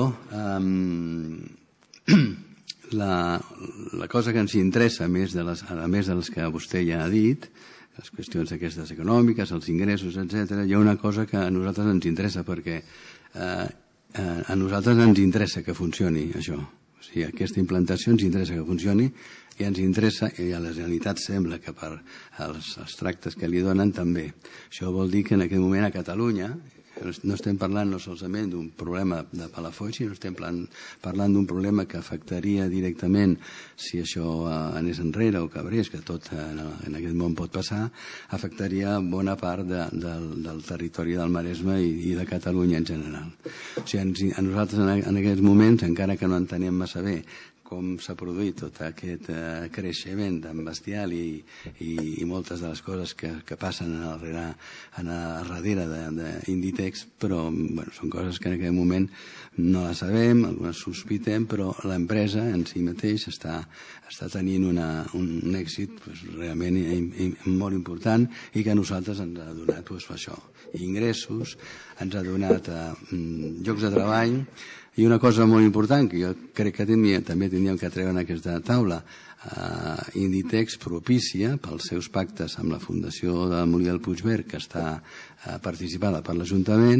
Speaker 1: eh, la, la cosa que ens interessa, a més de les, a més de les que vostè ja ha dit, les qüestions aquestes econòmiques, els ingressos, etcètera, hi ha una cosa que a nosaltres ens interessa, perquè eh, a nosaltres ens interessa que funcioni això. O sigui, aquesta implantació ens interessa que funcioni, i ens interessa, i a la Generalitat sembla que per els, els tractes que li donen també. Això vol dir que en aquest moment a Catalunya no estem parlant no solament d'un problema de Palafolls, sinó estem parlant d'un problema que afectaria directament, si això anés enrere o cabrés, que tot en, en aquest món pot passar, afectaria bona part de, del, del territori del Maresme i, i de Catalunya en general. O sigui, a nosaltres en, en aquests moments, encara que no entenem massa bé com s'ha produït tot aquest eh, creixement en bestial i, i, i moltes de les coses que, que passen en el, en el darrere d'Inditex, però bueno, són coses que en aquest moment no les sabem, algunes sospitem, però l'empresa en si mateix està, està tenint una, un èxit pues, realment i, i, molt important i que a nosaltres ens ha donat pues, això, ingressos, ens ha donat eh, llocs de treball. I una cosa molt important que jo crec que tenia, també tindríem que treure en aquesta taula, uh, Inditex propicia pels seus pactes amb la Fundació de Molí del Puigverd, que està uh, participada per l'Ajuntament,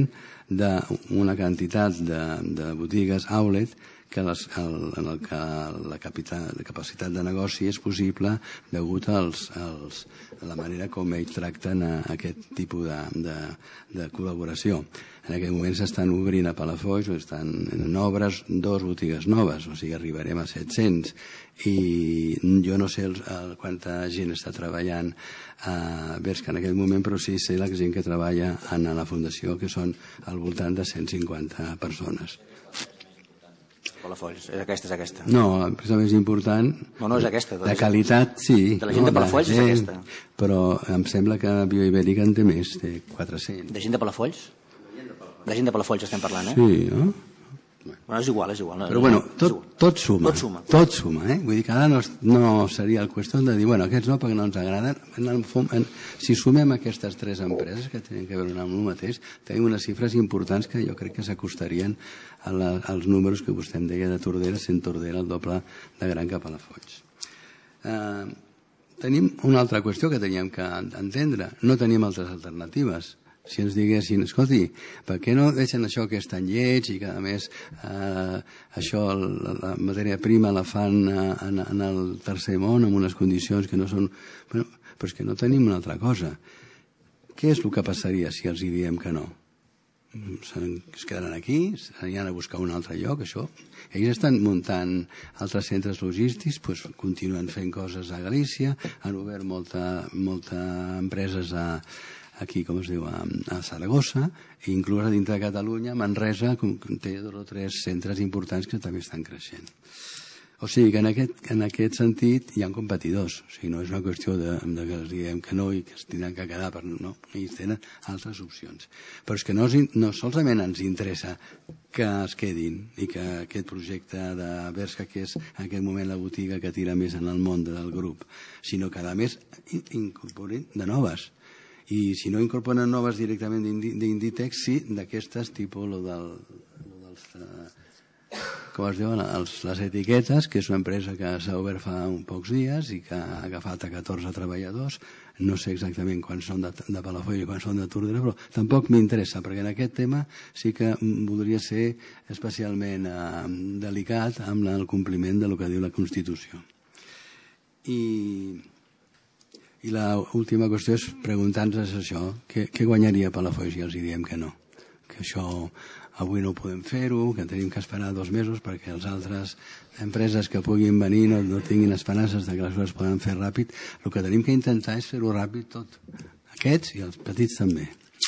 Speaker 1: d'una quantitat de, de botigues outlet que les, el, en el que la, capital, la capacitat de negoci és possible degut als, als, a la manera com ells tracten a aquest tipus de, de, de col·laboració. En aquest moment s'estan obrint a Palafolls, estan en obres dos botigues noves, o sigui, arribarem a set-cents. I jo no sé el, el, quanta gent està treballant a Bershka en aquest moment, però sí sé la gent que treballa en la Fundació, que són al voltant de cent cinquanta persones.
Speaker 3: Palafolls, és aquesta, és aquesta.
Speaker 1: No, la empresa més important...
Speaker 3: No, no, és aquesta.
Speaker 1: De qualitat, sí.
Speaker 3: De la gent de Palafolls és aquesta.
Speaker 1: Però em sembla que Bioibèrica en té més, té quatre-cents.
Speaker 3: De gent de Palafolls? De gent de Palafolls estem parlant, eh?
Speaker 1: Sí, no?
Speaker 3: Bueno, és igual, és igual.
Speaker 1: Però bueno, tot, tot suma.
Speaker 3: Tot suma.
Speaker 1: Tot suma, eh? Vull dir que ara no, no seria el qüestió de dir, bueno, aquests no, perquè no ens agraden. En el, en, si sumem aquestes tres empreses que tenen que veure amb el mateix, tenim unes xifres importants que jo crec que s'acostarien a la, als números que vostè em deia de Tordera, sent Tordera el doble de gran que Palafolls. Eh, tenim una altra qüestió que teníem que entendre. No tenim altres alternatives. Si ens diguessin, escolti, per què no deixen això que és tan lleig i que a més eh, això, la, la matèria prima la fan eh, en, en el tercer món amb unes condicions que no són... Bueno, però és que no tenim una altra cosa. Què és el que passaria si els hi diem que no? Es quedaran aquí, s'aniran a buscar un altre lloc, això. Ells estan muntant altres centres logístics, pues, continuen fent coses a Galícia, han obert molta, molta empreses a aquí, com es diu, a, a Saragossa, i inclús a dintre de Catalunya, Manresa, té dos o tres centres importants que també estan creixent. O sigui que en aquest, en aquest sentit hi ha competidors. O sigui, no és una qüestió de, de que els diguem que no i que es tindran que quedar, per no, ells tenen altres opcions. Però és que no, no solament ens interessa que es quedin i que aquest projecte de Bershka, que és en aquest moment la botiga que tira més en el món del grup, sinó que a més incorporin de noves. I si no incorporen noves directament d'Inditex, sí, d'aquestes tipus, lo del, lo dels, com es diuen, els, les etiquetes, que és una empresa que s'ha obert fa uns pocs dies i que ha agafat a catorze treballadors. No sé exactament quants són de, de Palafolls i quants són de Tordera, però tampoc m'interessa, perquè en aquest tema sí que voldria ser especialment eh, delicat amb el compliment del que diu la Constitució. I, i l'última qüestió és preguntar-nos això, què, què guanyaria Palafolls? I els diem que no, que això avui no ho podem fer-ho, que tenim que esperar dos mesos perquè les altres empreses que puguin venir no, no tinguin esperances de que les coses es poden fer ràpid. El que tenim que intentar és fer-ho ràpid tot, aquests i els petits també.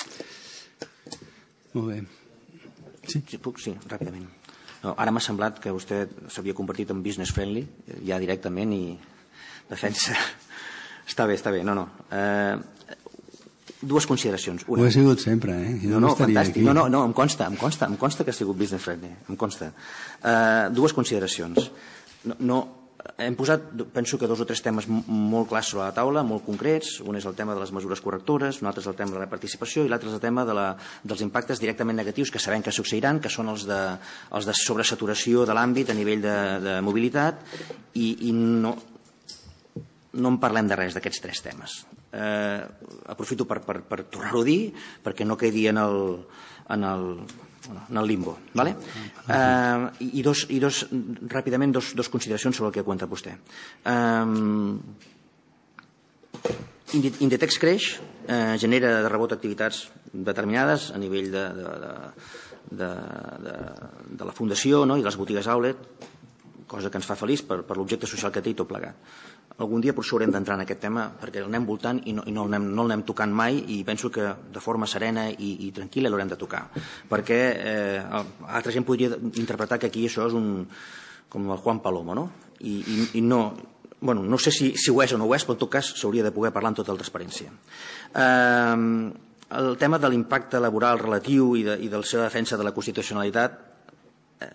Speaker 1: Molt bé.
Speaker 3: Sí, sí puc? Sí, ràpidament. No, ara m'ha semblat que vostè s'havia convertit en business friendly, ja directament, i defensa... Està bé, està bé, no, no. Eh, dues consideracions. Una.
Speaker 1: Ho he sigut sempre, eh? Jo
Speaker 3: no, no,
Speaker 1: no
Speaker 3: fantàstic. No, no, no, em consta, em consta, em consta que ha sigut business friendly, em consta. Uh, dues consideracions. No, no, hem posat, penso que dos o tres temes molt clars sobre la taula, molt concrets. Un és el tema de les mesures correctores, un altre és el tema de la participació i l'altre és el tema de la, dels impactes directament negatius que sabem que succeiran, que són els de, els de sobresaturació de l'àmbit a nivell de, de mobilitat i, i no, no en parlem de res d'aquests tres temes. Eh, aprofito per, per, per tornar-ho a dir perquè no quedi en el, en el, en el limbo, vale? eh, i, dos, i dos, ràpidament dos, dos consideracions sobre el que ha comentat vostè. eh, Inditex creix, eh, genera de rebot activitats determinades a nivell de, de, de, de, de, de la fundació, no? I les botigues outlet, cosa que ens fa feliç per, per l'objecte social que té i tot plegat. Algun dia potser haurem d'entrar en aquest tema perquè l'anem voltant i no, i no l'anem no l'anem tocant mai i penso que de forma serena i, i tranquil·la l'haurem de tocar perquè eh, altra gent podria interpretar que aquí això és un com el Juan Palomo, no? I, i, i no, bueno, no sé si, si ho és o no ho és, però en tot cas s'hauria de poder parlar amb tota la transparència. Eh, el tema de l'impacte laboral relatiu i de, i de la seva defensa de la constitucionalitat eh,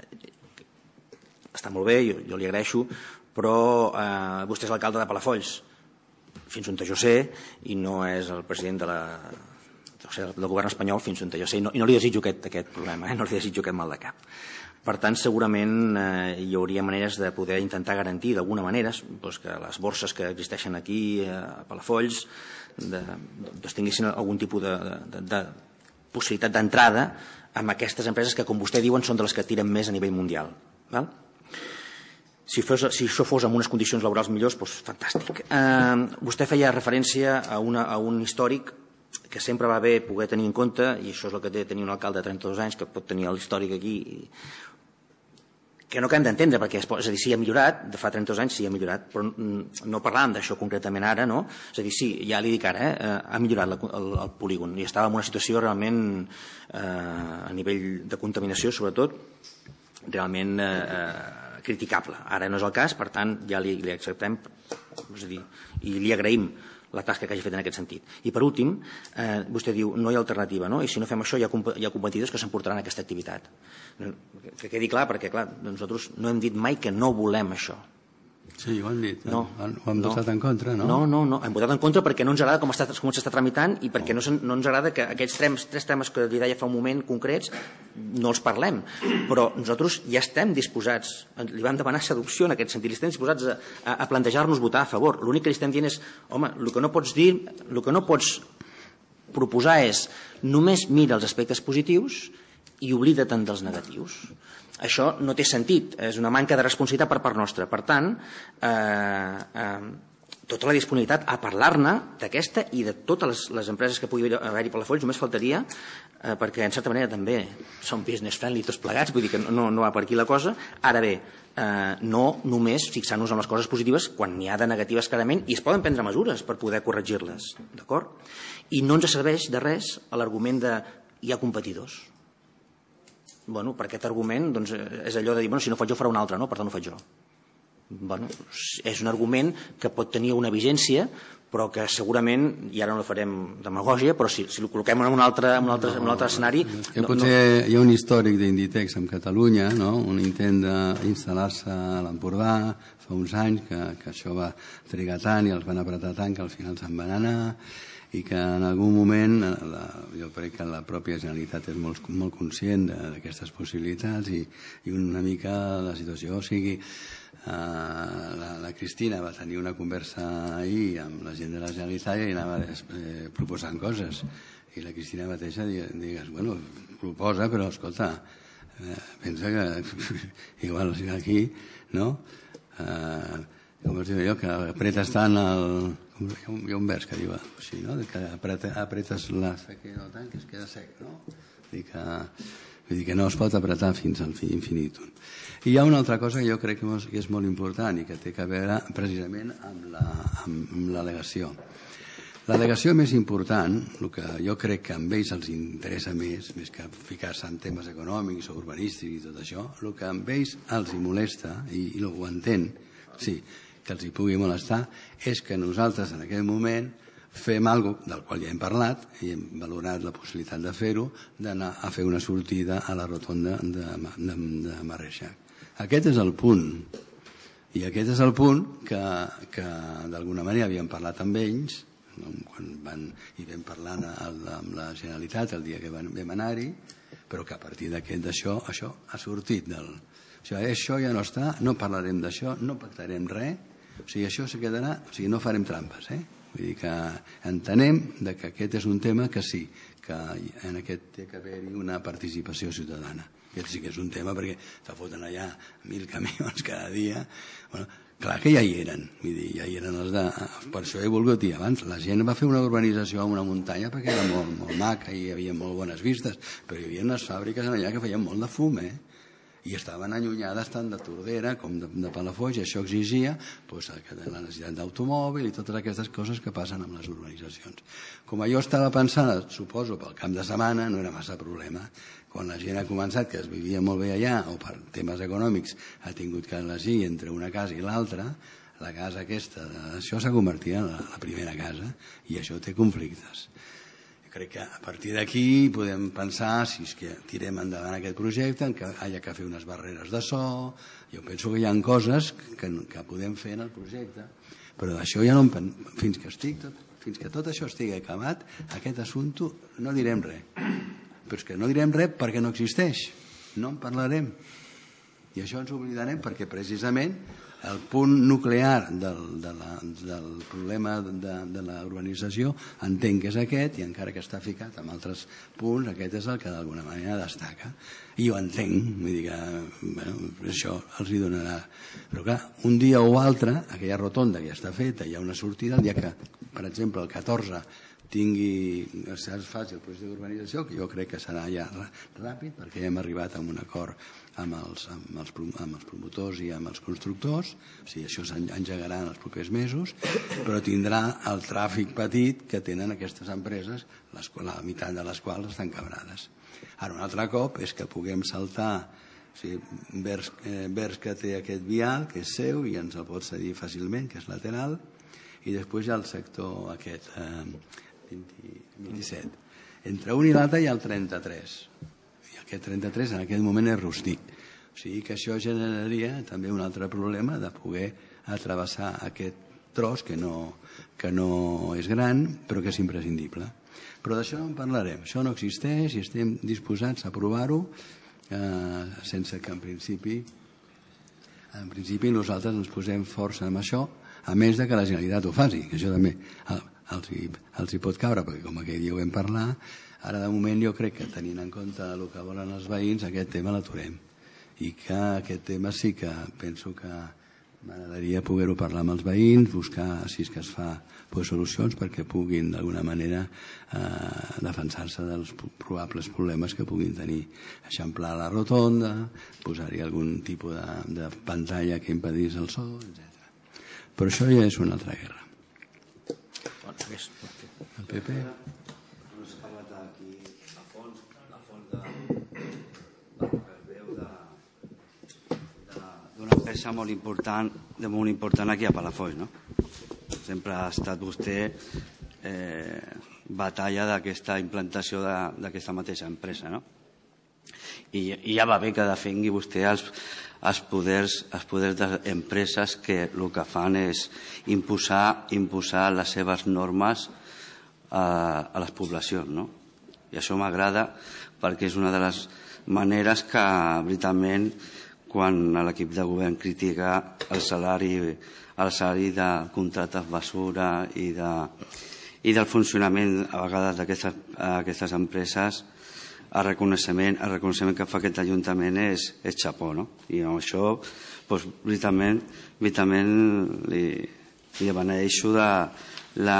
Speaker 3: està molt bé, jo, jo li agraeixo, però eh, vostè és l'alcalde de Palafolls, fins on jo sé, i no és el president de la, o sigui, del govern espanyol fins on jo sé, i no, i no li desitjo aquest, aquest problema, eh? No li desitjo aquest mal de cap. Per tant, segurament eh, hi hauria maneres de poder intentar garantir d'alguna manera doncs, que les borses que existeixen aquí a Palafolls de, doncs, tinguessin algun tipus de, de, de possibilitat d'entrada amb aquestes empreses que, com vostè diuen, són de les que tiren més a nivell mundial. Val? Si, fos, si això fos amb unes condicions laborals millors, doncs fantàstic. Eh, vostè feia referència a, una, a un històric que sempre va bé poder tenir en compte, i això és el que té tenir un alcalde de trenta-dos anys, que pot tenir l'històric aquí, que no acabem d'entendre, perquè és a dir, sí, ha millorat, de fa trenta-dos anys sí ha millorat, però no parlàvem d'això concretament ara, no? És a dir, sí, ja li dic ara, eh, ha millorat la, el, el polígon, i estava en una situació realment, eh, a nivell de contaminació, sobretot, realment eh, criticable. Ara no és el cas, per tant, ja li, li acceptem, és a dir, i li agraïm la tasca que hagi fet en aquest sentit. I per últim, eh, vostè diu, no hi ha alternativa, no? I si no fem això hi ha, hi ha competidors que s'emportaran aquesta activitat. Que quedi clar, perquè clar, nosaltres no hem dit mai que no volem això.
Speaker 1: Sí, ho han dit.
Speaker 3: No,
Speaker 1: ho hem votat
Speaker 3: no,
Speaker 1: en contra, no?
Speaker 3: No, no, no. Hem votat en contra perquè no ens agrada com s'està tramitant i perquè no, no ens agrada que aquests tres, tres temes que li deia fa un moment concrets no els parlem. Però nosaltres ja estem disposats, li vam demanar seducció en aquest sentit, estem disposats a, a, a plantejar-nos votar a favor. L'únic que li estem dient és, home, el que no pots dir, el que no pots proposar és només mira els aspectes positius i oblida-te'n dels negatius. Això no té sentit, és una manca de responsabilitat per part nostra. Per tant, eh, eh, tota la disponibilitat a parlar-ne d'aquesta i de totes les, les empreses que pugui haver-hi per la Palafolls, només faltaria, eh, perquè en certa manera també són business friendly tots plegats, vull dir que no, no va per aquí la cosa. Ara bé, eh, no només fixar-nos en les coses positives quan n'hi ha de negatives clarament i es poden prendre mesures per poder corregir-les, d'acord? I no ens serveix de res l'argument de hi ha competidors. Bueno, per aquest argument doncs, és allò de dir, bueno, si no faig jo farà un altre, no? Per tant no faig jo. Bueno, és un argument que pot tenir una vigència, però que segurament, i ara no farem demagògia, però si, si ho col·loquem en un altre, en un altre, en un altre escenari...
Speaker 1: No, potser no... Hi ha un històric d'Inditex en Catalunya, no? Un intent d'instal·lar-se a l'Empordà fa uns anys, que, que això va trigar tant i els van apretar tant que al final se'n van anar, i que en algun moment, la, jo crec que la pròpia Generalitat és molt, molt conscient d'aquestes possibilitats i, i una mica la situació, o sigui... Uh, la, la Cristina va tenir una conversa ahir amb la gent de la Generalitat i anava eh, proposant coses, i la Cristina mateixa digues, bueno, proposa, però escolta, eh, pensa que igual aquí, no? Uh, com es diu allò, que apretes tant el... Hi ha un, hi ha un vers que diu així, no? Que apreta, apretes la sequera tant que es queda sec, no? Vull dir que, vull dir que no es pot apretar fins al infinitum. I hi ha una altra cosa que jo crec que és molt important i que té a veure precisament amb la, amb l'al·legació. L'al·legació més important, el que jo crec que amb ells els interessa més, més que ficar-se en temes econòmics o urbanístics i tot això, el que amb ells els hi molesta, i, i ho entén, sí, que els hi pugui molestar, és que nosaltres en aquell moment fem alguna cosa del qual ja hem parlat i hem valorat la possibilitat de fer-ho, d'anar a fer una sortida a la rotonda de, de, de Marreixac. Aquest és el punt, i aquest és el punt que, que d'alguna manera havíem parlat amb ells, no? Quan van, i vam parlar amb la Generalitat el dia que vam anar-hi, però que a partir d'aquest d'això, això ha sortit del... O sigui, això ja no està, no parlarem d'això, no pactarem res, o sigui, això se quedarà, o sigui, no farem trampes, eh? Vull dir que entenem que aquest és un tema que sí, que en aquest té que haver-hi una participació ciutadana. Aquest sí que és un tema perquè te foten allà mil camions cada dia. Bueno, clar que ja hi eren, vull dir, ja hi eren els de... Per això he volgut dir abans, la gent va fer una urbanització a una muntanya perquè era molt, molt maca i hi havia molt bones vistes, però hi havia unes fàbriques allà que feien molt de fum, eh? I estaven allunyades tant de Tordera com de, de Palafolls, i això exigia pues, la necessitat d'automòbil i totes aquestes coses que passen amb les urbanitzacions. Com jo estava pensant, suposo, pel cap de setmana, no era massa problema. Quan la gent ha començat, que es vivia molt bé allà, o per temes econòmics ha tingut que elegir entre una casa i l'altra, la casa aquesta, això s'ha convertit en la, la primera casa, i això té conflictes. Crec que a partir d'aquí podem pensar si és que tirem endavant aquest projecte, en què hi ha que fer unes barreres de so. Jo penso que hi ha coses que, que podem fer en el projecte, però d'això ja no en, fins que estic tot, fins que tot això estigui acabat, aquest assumpte no direm res. Però és que no direm res perquè no existeix, no en parlarem. I això ens oblidarem perquè precisament el punt nuclear del, de la, del problema de, de la urbanització entenc que és aquest, i encara que està ficat en altres punts, aquest és el que d'alguna manera destaca. I ho entenc, vull dir que bueno, això els hi donarà. Però clar, un dia o altre, aquella rotonda que ja està feta, hi ha una sortida, el dia que, per exemple, el catorze tingui, es faci el procés d'urbanització, que jo crec que serà ja ràpid, perquè ja hem arribat a un acord amb els, amb els, amb els promotors i amb els constructors, o sigui, això s'engegarà en els propers mesos, però tindrà el tràfic petit que tenen aquestes empreses, les, la meitat de les quals estan quebrades. Ara, un altre cop és que puguem saltar, o sigui, vers, eh, vers que té aquest vial, que és seu, i ens el pot cedir fàcilment, que és lateral, i després hi ha el sector aquest, eh, vint-i-set. Entre un i l'altre hi ha el trenta-tres. I aquest trenta-tres en aquest moment és rústic. O sigui que això generaria també un altre problema de poder atravessar aquest tros que no, que no és gran, però que és imprescindible. Però d'això en parlarem. Això no existeix i estem disposats a aprovar-ho eh, sense que en principi en principi nosaltres ens posem força amb això, a més de que la Generalitat ho faci, que això també els hi, els hi pot caure, perquè com aquell dia ho vam parlar, ara de moment jo crec que tenint en compte el que volen els veïns, aquest tema l'aturem. I que aquest tema sí que penso que m'agradaria poder-ho parlar amb els veïns, buscar, si és que es fa, pues, solucions perquè puguin d'alguna manera eh, defensar-se dels probables problemes que puguin tenir. Eixamplar la rotonda, posar-hi algun tipus de, de pantalla que impedís el so, etcètera. Però això ja és una altra guerra. El P P...
Speaker 5: No s'ha parlat aquí a fons, a fons de, del que es veu d'una peça molt important, de molt important aquí a Palafolls, no? sempre ha estat vostè eh, batalla d'aquesta implantació d'aquesta mateixa empresa, no? I, I ja va bé que defengui vostè els, els poders, els poders d'empreses que el que fan és imposar, imposar les seves normes a, a les poblacions, no? I això m'agrada perquè és una de les maneres que, veritablement, quan l'equip de govern critica el salari, el salari de contractes basura i, de, i del funcionament, a vegades, d'aquestes empreses, el reconeixement, el reconeixement que fa aquest Ajuntament és, és xapó, no? I amb això, doncs, veritablement, veritablement li, li beneeixo de la,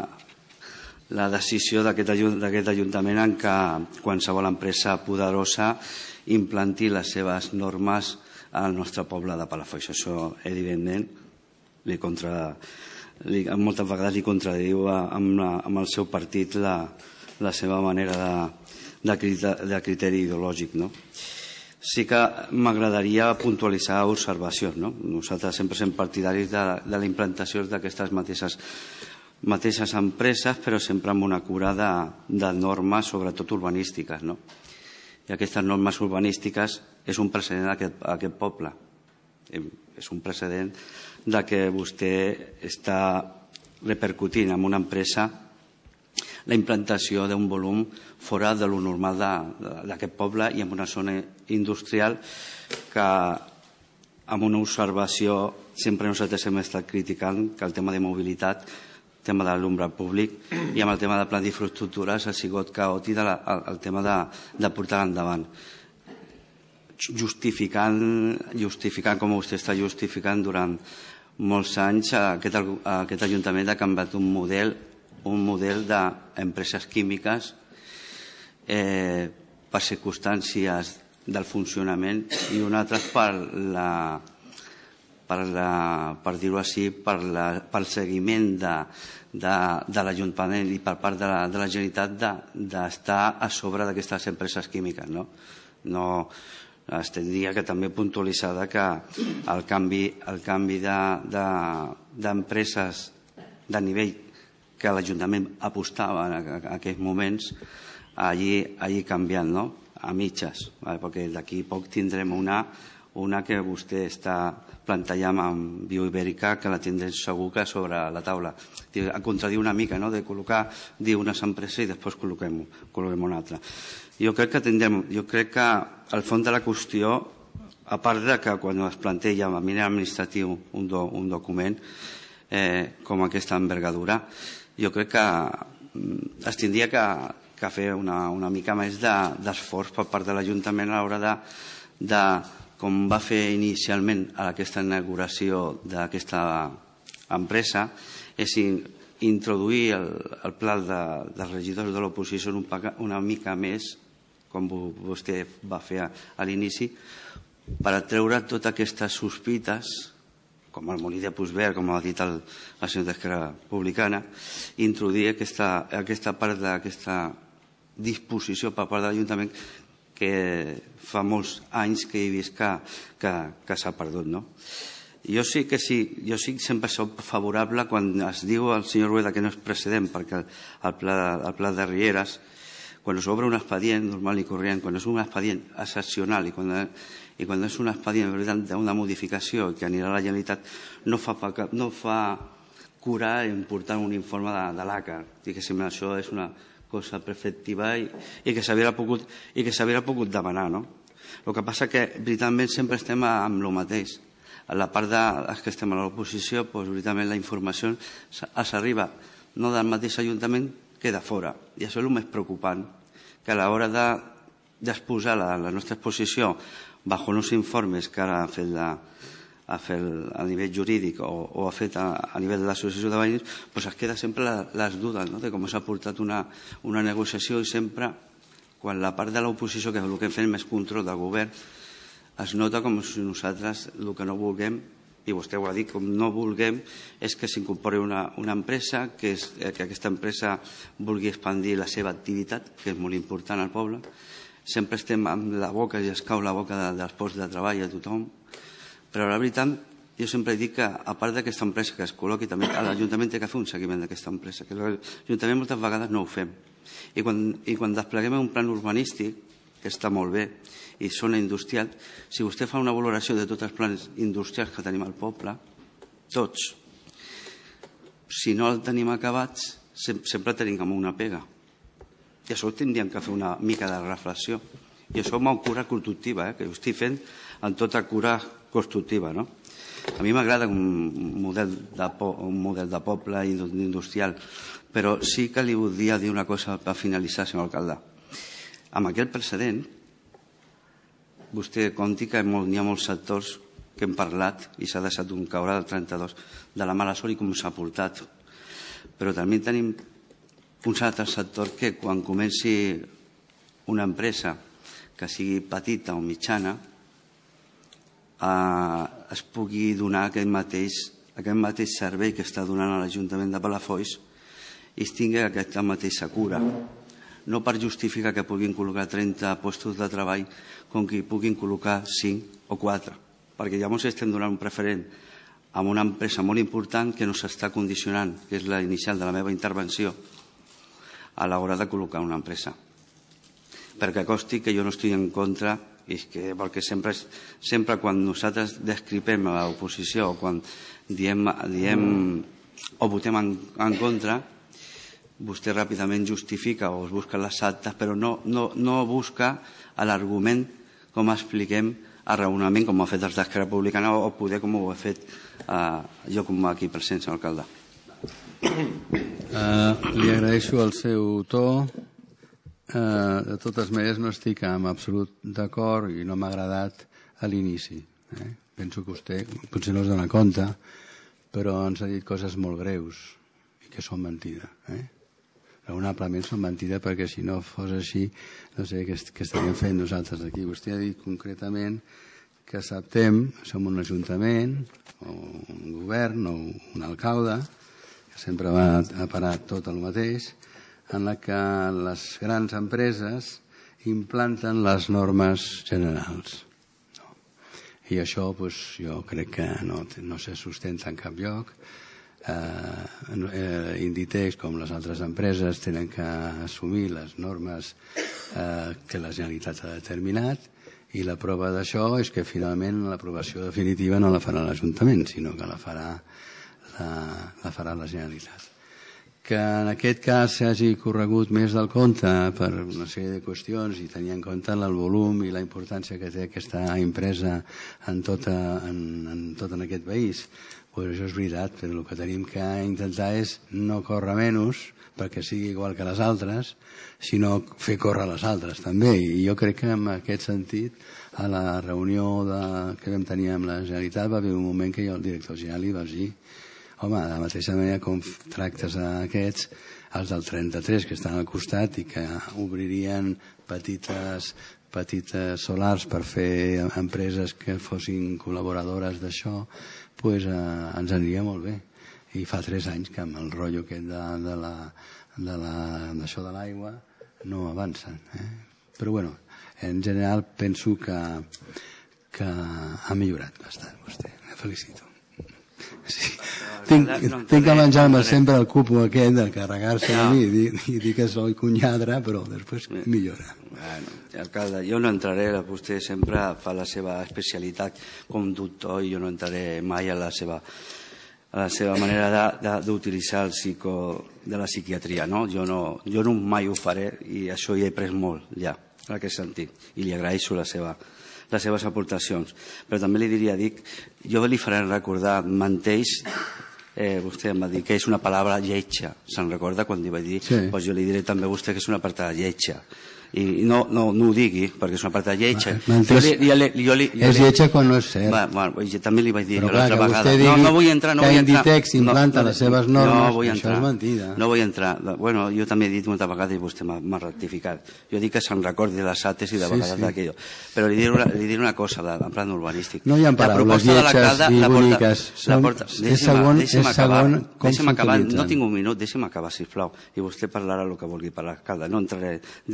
Speaker 5: la decisió d'aquest Ajuntament en què qualsevol empresa poderosa implanti les seves normes al nostre poble de Palafolls. Això, evidentment, li contra, li, moltes vegades li contradiu amb, la, amb el seu partit la, la seva manera de, de, criteri, de criteri ideològic, no? Sí que m'agradaria puntualitzar observacions, no? Nosaltres sempre som partidaris de, de la implantació d'aquestes mateixes mateixes empreses, però sempre amb una cura de, de normes, sobretot urbanístiques, no? I aquestes normes urbanístiques és un precedent d'aquest aquest poble. És un precedent de que vostè està repercutint en una empresa la implantació d'un volum fora de lo normal d'aquest poble i en una zona industrial que, amb una observació, sempre nosaltres hem estat criticant que el tema de mobilitat, el tema de l'alumbre públic i amb el tema de pla d'infraestructures ha sigut caòtic el, el tema de, de portar endavant. Justificant, justificant com vostè està justificant durant molts anys aquest, aquest Ajuntament ha canviat un model, un model d'empreses químiques eh, per circumstàncies del funcionament i un altre per la per, la, per dir-ho així, per la, pel seguiment de, de, de l'Ajuntament i per part de la, de la Generalitat d'estar de, a sobre d'aquestes empreses químiques, no? No estaria que també puntualitzada que el canvi, el canvi d'empreses de, de, de nivell que l'Ajuntament apostava en aquells moments, allí, allí canviant, no? A mitges, ¿vale? Perquè d'aquí poc tindrem una, una que vostè està plantejant amb Bioibèrica, que la tindrem segur que sobre la taula. A contradir una mica, no?, de col·locar, dir unes empreses i després col·loquem, col·loquem una altra. Jo crec que tindrem, jo crec que al fons de la qüestió, a part de que quan es planteja a nivell administratiu un, do, un document eh, com aquesta envergadura, jo crec que es tindria que, que fer una, una mica més d'esforç per part de l'Ajuntament a l'hora de, de, com va fer inicialment a aquesta inauguració d'aquesta empresa, és introduir el, el pla de, dels regidors de l'oposició una mica més, com vostè va fer a, a l'inici, per treure totes aquestes sospites, com el molí de Puigverd, com ha dit el, el senyor d'Esquerra Republicana, introduir aquesta, aquesta part d'aquesta disposició per part de l'Ajuntament que fa molts anys que he vist que, que, que s'ha perdut, no? Jo sí que sí, jo sí que sempre soc favorable quan es diu al senyor Rueda que no és precedent, perquè el, el, pla, el pla de Rieres, quan s'obre un expedient normal i corrent, quan és un expedient excepcional i quan, i quan és un expedient d'una modificació que anirà a la Generalitat, no fa, no fa curar en portar un informe de, de l'A C A. Diguéssim, això és una cosa preceptiva i, i que s'havia pogut, i que s'havia pogut demanar, no? El que passa que, veritablement, sempre estem amb el mateix. A la part dels que estem a l'oposició, doncs, veritablement, la informació s'arriba no del mateix Ajuntament que de fora. I això és el més preocupant, que a l'hora d'exposar la, la nostra exposició bajo uns informes que ara ha fet, la, ha fet a nivell jurídic o, o ha fet a, a nivell de l'associació de veïns, doncs es queda sempre la, les dudes, no?, de com s'ha portat una, una negociació i sempre, quan la part de l'oposició, que és el que fem més control del govern, es nota com si nosaltres el que no vulguem, i vostè ho ha dit, com no vulguem, és que s'incorpori una, una empresa, que, és, que aquesta empresa vulgui expandir la seva activitat, que és molt important al poble. Sempre estem amb la boca i es cau la boca de, dels posts de treball a tothom, però la veritat jo sempre dic que, a part d'aquesta empresa que es col·loqui, també l'Ajuntament té que fer un seguiment d'aquesta empresa, que l'Ajuntament moltes vegades no ho fem. I quan, i quan despleguem un plan urbanístic, que està molt bé, i zona industrial, si vostè fa una valoració de tots els plans industrials que tenim al poble, tots, si no el tenim acabats, sempre tenim com una pega. I això tindríem que fer una mica de reflexió. I això és una cura constructiva, eh, que ho estic fent amb tota cura constructiva. No? A mi m'agrada un model de, un model de poble industrial, però sí que li voldria dir una cosa per finalitzar, senyor alcalde. Amb aquell precedent, vostè compti que n'hi ha molts sectors que hem parlat i s'ha deixat un caure del trenta-dos de la mala sort i com s'ha portat. Però també tenim uns altres sectors que quan comenci una empresa que sigui petita o mitjana eh, es pugui donar aquest mateix, aquest mateix servei que està donant a l'Ajuntament de Palafolls i es tingui aquesta mateixa cura. No per justificar que puguin col·locar trenta postos de treball com que hi puguin col·locar cinc o quatre, perquè llavors estem donant un preferent a una empresa molt important que no s'està condicionant, que és la inicial de la meva intervenció, a l'hora de col·locar una empresa. Perquè costi que jo no estic en contra, i que, perquè sempre, sempre quan nosaltres descripem a l'oposició o quan diem, diem o votem en, en contra, vostè ràpidament justifica o es busca les actes, però no, no, no busca l'argument com expliquem el raonament, com ho ha fet els d'Esquerra Republicana o poder com ho he fet eh, jo com aquí present, senyor alcalde.
Speaker 1: Uh, li agraeixo el seu to. Uh, de totes maneres no estic en absolut d'acord i no m'ha agradat a l'inici. Eh? Penso que vostè potser no es dona compte, però ens ha dit coses molt greus i que són mentida. Eh? Raonablement són mentida, perquè si no fos així no sé què, què estaríem fent nosaltres aquí. Vostè ha dit concretament que acceptem, som un ajuntament o un govern o un alcalde que sempre va a parar tot el mateix, en la que les grans empreses implanten les normes generals. No. I això doncs, jo crec que no, no se sustenta en cap lloc. Eh, eh, Inditex, com les altres empreses, tenen que assumir les normes eh, que la Generalitat ha determinat, i la prova d'això és que finalment l'aprovació definitiva no la farà l'Ajuntament, sinó que la farà la, la farà la Generalitat. Que en aquest cas s'hagi corregut més del compte per una sèrie de qüestions i tenir en compte el volum i la importància que té aquesta empresa en tot en, en, tot en aquest país, pues això és veritat, però el que tenim que intentar és no córrer menys perquè sigui igual que les altres, sinó fer córrer les altres també. I jo crec que en aquest sentit, a la reunió de, que vam tenir amb la Generalitat, va haver un moment que jo al director general li vaig dir: home, de la mateixa manera com tractes a aquests, els del trenta-tres que estan al costat i que obririen petites, petites solars per fer empreses que fossin col·laboradores d'això, doncs eh, ens aniria molt bé. I fa tres anys que amb el rotllo aquest de, de la, de la, d'això de l'aigua no avancen. Eh? Però bueno, en general penso que, que ha millorat bastant vostè. Me felicito. Sí. Tinc, tinc que menjar-me sempre el cupo aquest de carregar-se a mi i dir, i dir que soy cunyadra, però després millora.
Speaker 5: Bueno, alcalde, jo no entraré, vostè sempre fa la seva especialitat com doctor i jo no entraré mai a la seva, a la seva manera d'utilitzar el psico de la psiquiatria. No? Jo, no, jo no mai ho faré i això hi he pres molt ja, en aquest sentit, i li agraeixo la seva les seves aportacions. Però també li diria, dic, jo li faré recordar, menteix, eh, vostè em va dir que és una paraula lletja, se'n recorda quan li vaig dir? Sí. Pues jo li diré també a vostè que és una paraula lletja. I no, no, no ho digui, perquè és una paraula lletja.
Speaker 1: Menteix, jo li, jo li, jo li, jo és lletja quan no és cert.
Speaker 5: Va, bueno, jo també li vaig dir
Speaker 1: però
Speaker 5: l'altra vegada. No, no vull entrar, no vull entrar.
Speaker 1: Que Inditex implanta no, les seves normes,
Speaker 5: no vull entrar,
Speaker 1: això és mentida.
Speaker 5: No vull entrar. Bueno, jo també he dit molta vegada i vostè m'ha rectificat. Jo dic que se'n recordi de les ates i de vegades sí, sí. d'aquello. Però li diré una, li diré una cosa, en plan urbanístic.
Speaker 1: No hi ha paraules lletges i boniques. És segon, és segon com s'utilitzen.
Speaker 5: No tinc un minut, deixi'm acabar, sisplau. I vostè parlarà el que vulgui per l'alcalde. No entraré en divergència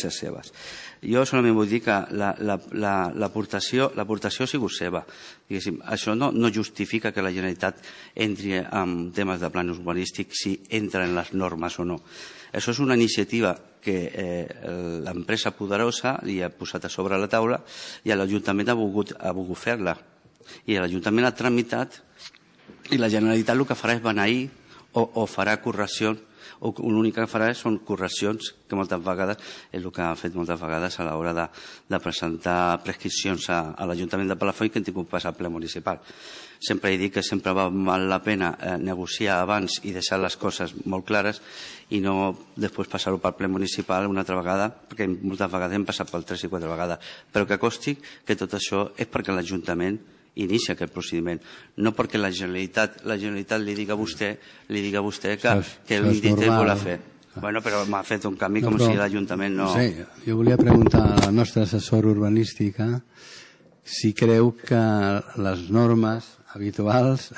Speaker 5: competències seves. Jo solament vull dir que l'aportació ha sigut seva. Això no justifica que la Generalitat entri en temes de plans urbanístics si entra en les normes o no. Això és una iniciativa que l'empresa poderosa li ha posat a sobre la taula i l'Ajuntament ha volgut fer-la. I l'Ajuntament ha tramitat i la Generalitat el que farà és beneir o farà correccions, o l'únic que farà són correccions que moltes vegades és el que ha fet moltes vegades a l'hora de presentar prescripcions a l'Ajuntament de Palafolls que han tingut pas al ple municipal. Sempre he dit que sempre val la pena negociar abans i deixar les coses molt clares i no després passar-ho pel ple municipal una altra vegada, perquè moltes vegades hem passat pel tres i quatre vegades. Però que costi que tot això és perquè l'Ajuntament inicia aquest procediment, no perquè la Generalitat li diga a vostè li diga a vostè que l'Inditex vol fer. Bueno, però m'ha fet un canvi com si l'Ajuntament no...
Speaker 1: No sé, jo volia preguntar al nostre assessor urbanística si creu que les normes habituals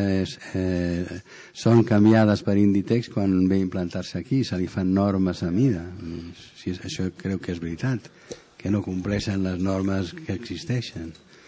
Speaker 1: són canviades per Inditex quan ve a implantar-se aquí, se li fan normes a mida. Això creu que és veritat, que no compleixen les normes que existeixen.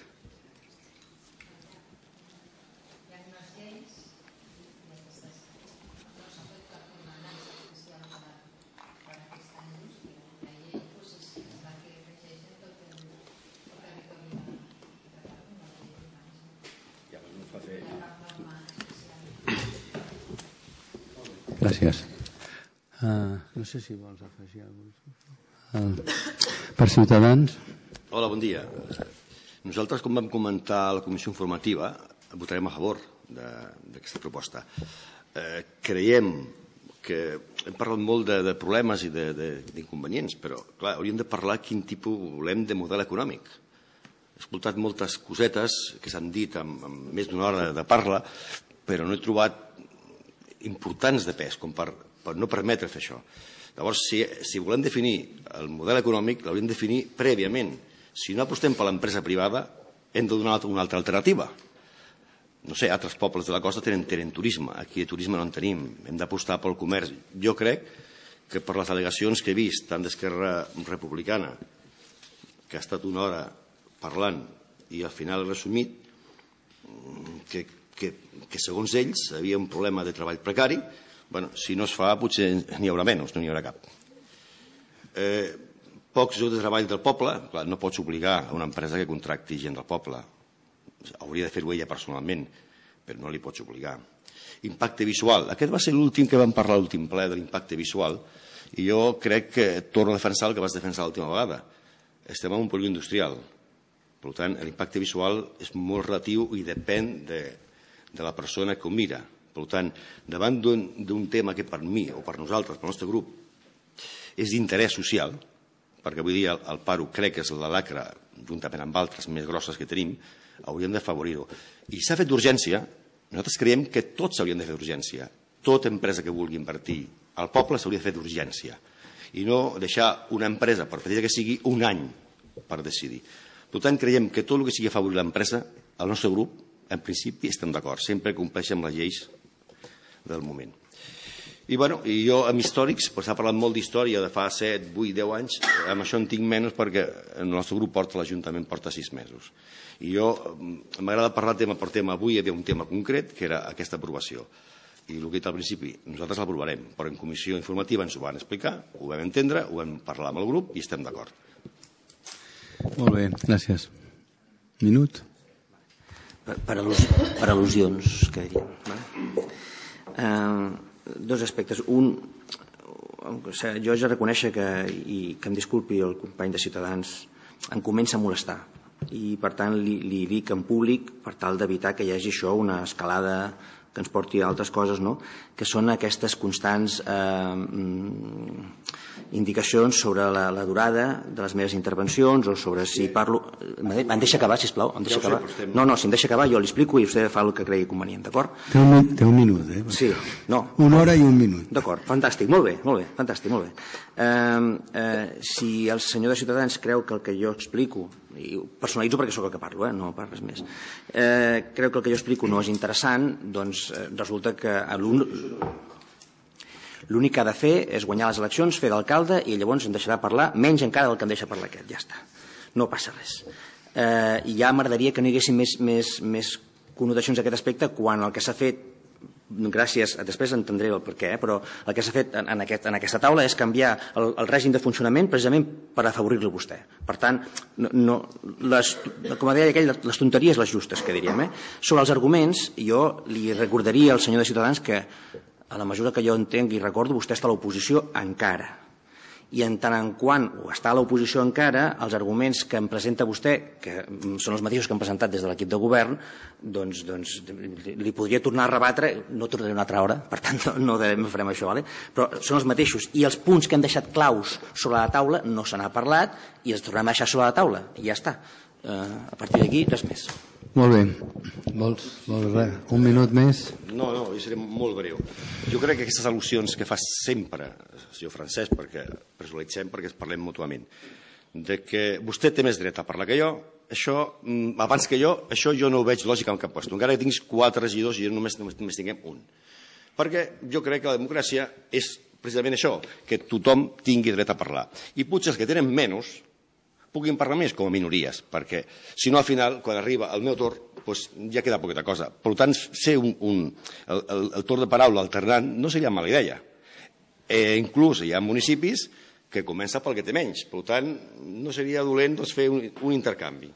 Speaker 1: Gràcies. No sé si vols afegir alguna cosa. Per Ciutadans.
Speaker 6: Hola, bon dia. Nosaltres, com vam comentar a la comissió informativa, votarem a favor d'aquesta proposta. Creiem que hem parlat molt de problemes i d'inconvenients, però, clar, hauríem de parlar quin tipus volem de model econòmic. He escoltat moltes cosetes que s'han dit en més d'una hora de parla, però no he trobat importants de pes com per no permetre fer això. Llavors, si volem definir el model econòmic, l'hauríem de definir prèviament. Si no apostem per l'empresa privada, hem de donar una altra alternativa. No sé, altres pobles de la costa tenen turisme, aquí de turisme no en tenim, hem d'apostar pel comerç. Jo crec que per les al·legacions que he vist, tant d'Esquerra Republicana, que ha estat una hora parlant i al final he resumit, que que segons ells hi havia un problema de treball precari, si no es fa potser n'hi haurà menys, no n'hi haurà cap. Pocs llocs de treball del poble, no pots obligar a una empresa que contracti gent del poble, hauria de fer-ho ella personalment, però no li pots obligar. Impacte visual, aquest va ser l'últim que vam parlar a l'últim ple de l'impacte visual i jo crec que torno a defensar el que vas defensar l'última vegada. Estem en un polígon industrial, per tant l'impacte visual és molt relatiu i depèn de de la persona que ho mira. Per tant, davant d'un tema que per mi o per nosaltres, pel nostre grup, és d'interès social, perquè avui dia el paro crec que és la lacra, juntament amb altres més grosses que tenim, hauríem d'afavorir-ho. I s'ha fet d'urgència, nosaltres creiem que tots s'haurien de fer d'urgència. Tota empresa que vulgui invertir al poble s'hauria de fer d'urgència. I no deixar una empresa, per petita que sigui, un any per decidir. Per tant, creiem que tot el que sigui afavorir l'empresa, el nostre grup, en principi estem d'acord, sempre compleixen les lleis del moment. I jo, amb històrics, s'ha parlat molt d'història de fa set, vuit, deu anys, amb això en tinc menys perquè el nostre grup porta, l'Ajuntament porta sis mesos. I jo, m'agrada parlar tema per tema. Avui hi havia un tema concret, que era aquesta aprovació. I el que he dit al principi, nosaltres l'aprovarem, però en comissió informativa ens ho van explicar, ho vam entendre, ho vam parlar amb el grup i estem d'acord.
Speaker 1: Molt bé, gràcies. Minut.
Speaker 3: Per al·lusions, que diríem. Dos aspectes. Un, jo haig de reconèixer que, i que em disculpi el company de Ciutadans, em comença a molestar. I, per tant, li dic en públic, per tal d'evitar que hi hagi això, una escalada que ens porti a altres coses, que són aquestes constants indicacions sobre la durada de les meves intervencions o sobre si parlo... Em deixa acabar, sisplau? No, no, si em deixa acabar jo li explico i vostè fa el que cregui convenient, d'acord?
Speaker 1: Té un minut, eh?
Speaker 3: Sí, no.
Speaker 1: Una hora i un minut.
Speaker 3: D'acord, fantàstic, molt bé, molt bé, fantàstic, molt bé. Si el senyor de Ciutadans creu que el que jo explico, i ho personalitzo perquè sóc el que parlo, no per res més, creu que el que jo explico no és interessant, doncs resulta que L'únic que ha de fer és guanyar les eleccions, fer d'alcalde, i llavors em deixarà parlar, menys encara del que em deixa parlar aquest, ja està. No passa res. Eh, I ja m'agradaria que no hi haguessin més, més, més connotacions d'aquest aspecte quan el que s'ha fet, gràcies, després entendré el perquè, eh, però el que s'ha fet en, en, aquest, en aquesta taula és canviar el, el règim de funcionament precisament per afavorir-lo vostè. Per tant, no, no, les, com deia aquell, les tonteries les justes, que diríem. Eh? Sobre els arguments, jo li recordaria al senyor de Ciutadans que a la mesura que jo entenc i recordo, vostè està a l'oposició encara. I en tant en quant està a l'oposició encara, els arguments que em presenta vostè, que són els mateixos que hem presentat des de l'equip de govern, doncs, doncs li podria tornar a rebatre, no tornaré una altra hora, per tant no, no farem això, vale? Però són els mateixos. I els punts que hem deixat claus sobre la taula no se n'ha parlat i els tornem a deixar sobre la taula i ja està. Uh, a partir d'aquí, res més.
Speaker 1: Molt bé. Vols, vols res? Un minut més?
Speaker 6: No, no, jo seré molt breu. Jo crec que aquestes al·lusions que fa sempre, senyor Francesc, perquè personalitzem, perquè es parlem mútuament, de que vostè té més dret a parlar que jo, això, abans que jo, això jo no ho veig lògic en cap lloc. Encara que tinguis quatre regidors i jo només, només, només tinguem un. Perquè jo crec que la democràcia és precisament això, que tothom tingui dret a parlar. I potser els que tenen menys puguin parlar més com a minories, perquè si no al final, quan arriba el meu torn, doncs ja queda poqueta cosa. Per tant, ser un, un, el, el, el torn de paraula alternant no seria mala idea. Eh, inclús hi ha municipis que comença pel que té menys. Per tant, no seria dolent doncs, fer un, un intercanvi.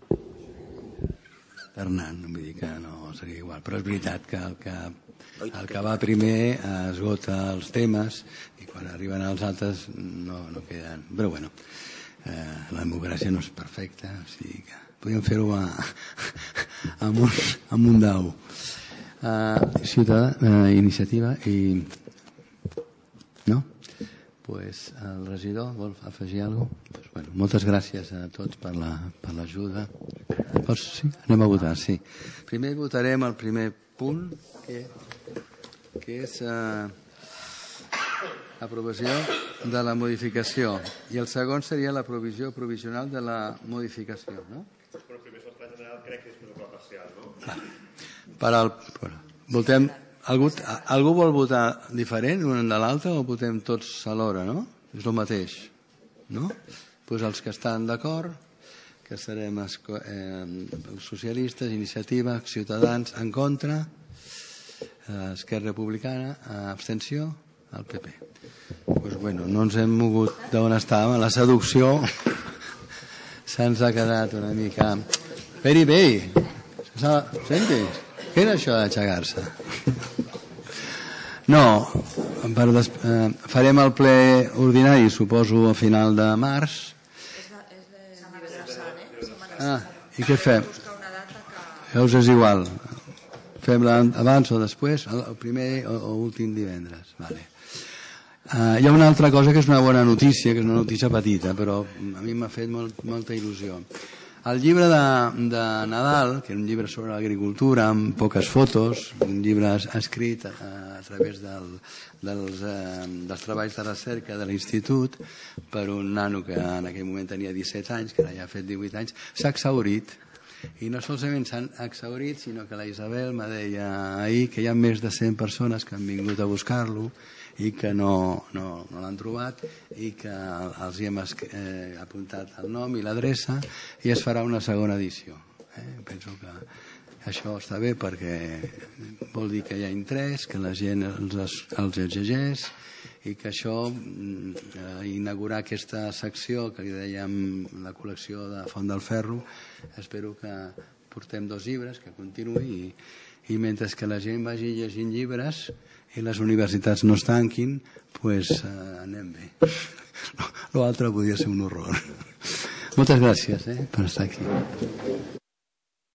Speaker 1: Alternant, vull dir que no seria igual, però és veritat que el que, el que va primer esgota els temes i quan arriben els altres no, no queden. Però bueno, Eh, la democràcia no és perfecta, o sigui que podríem fer-ho amb, un, amb un dau. Eh, ciutadà, eh, iniciativa i... No? Pues el regidor vol afegir alguna cosa? Pues, bueno, moltes gràcies a tots per l'ajuda. La, per sí? Anem a votar, sí. Primer votarem el primer punt, que, que és... Eh, aprovació de la modificació i el segon seria la provisió provisional de la modificació, no?
Speaker 2: Però primer és el pla general, crec que és el pla parcial, no?
Speaker 1: Per al, bueno, votem, algú, algú vol votar diferent un de l'altre o votem tots alhora, no? És el mateix, no? Doncs els que estan d'acord, que serem eh, socialistes, iniciativa, ciutadans en contra, eh, Esquerra Republicana, eh, abstenció, el P P. Pues bueno, no ens hem mogut d'on estàvem. La seducció se'ns ha quedat una mica... Very bé. Sentis? Què era això d'aixecar-se? No, per des... eh, farem el ple ordinari, suposo, a final de març. Ah, i què fem? Llavors és igual. Fem-la abans o després, el primer o últim divendres. Vale. Uh, hi ha una altra cosa que és una bona notícia, que és una notícia petita, però a mi m'ha fet molt, molta il·lusió. El llibre de, de Nadal, que és un llibre sobre l'agricultura, amb poques fotos, un llibre escrit a, a través del, dels, eh, dels treballs de recerca de l'institut, per un nano que en aquell moment tenia disset anys, que ara ja ha fet divuit anys, s'ha exhaurit. I no solament s'han exhaurit, sinó que la Isabel me deia ahir que hi ha més de cent persones que han vingut a buscar-lo i que no, no, no l'han trobat i que els hi hem eh, apuntat el nom i l'adreça i es farà una segona edició. Eh? Penso que això està bé perquè vol dir que hi ha interès, que la gent els, els llegeix i que això, eh, inaugurar aquesta secció que li dèiem la col·lecció de Font del Ferro, espero que portem dos llibres, que continuï i, i mentre que la gent vagi llegint llibres i les universitats no es tanquin, pues, eh, anem bé. L'altre podria ser un horror. Moltes gràcies eh, per estar aquí.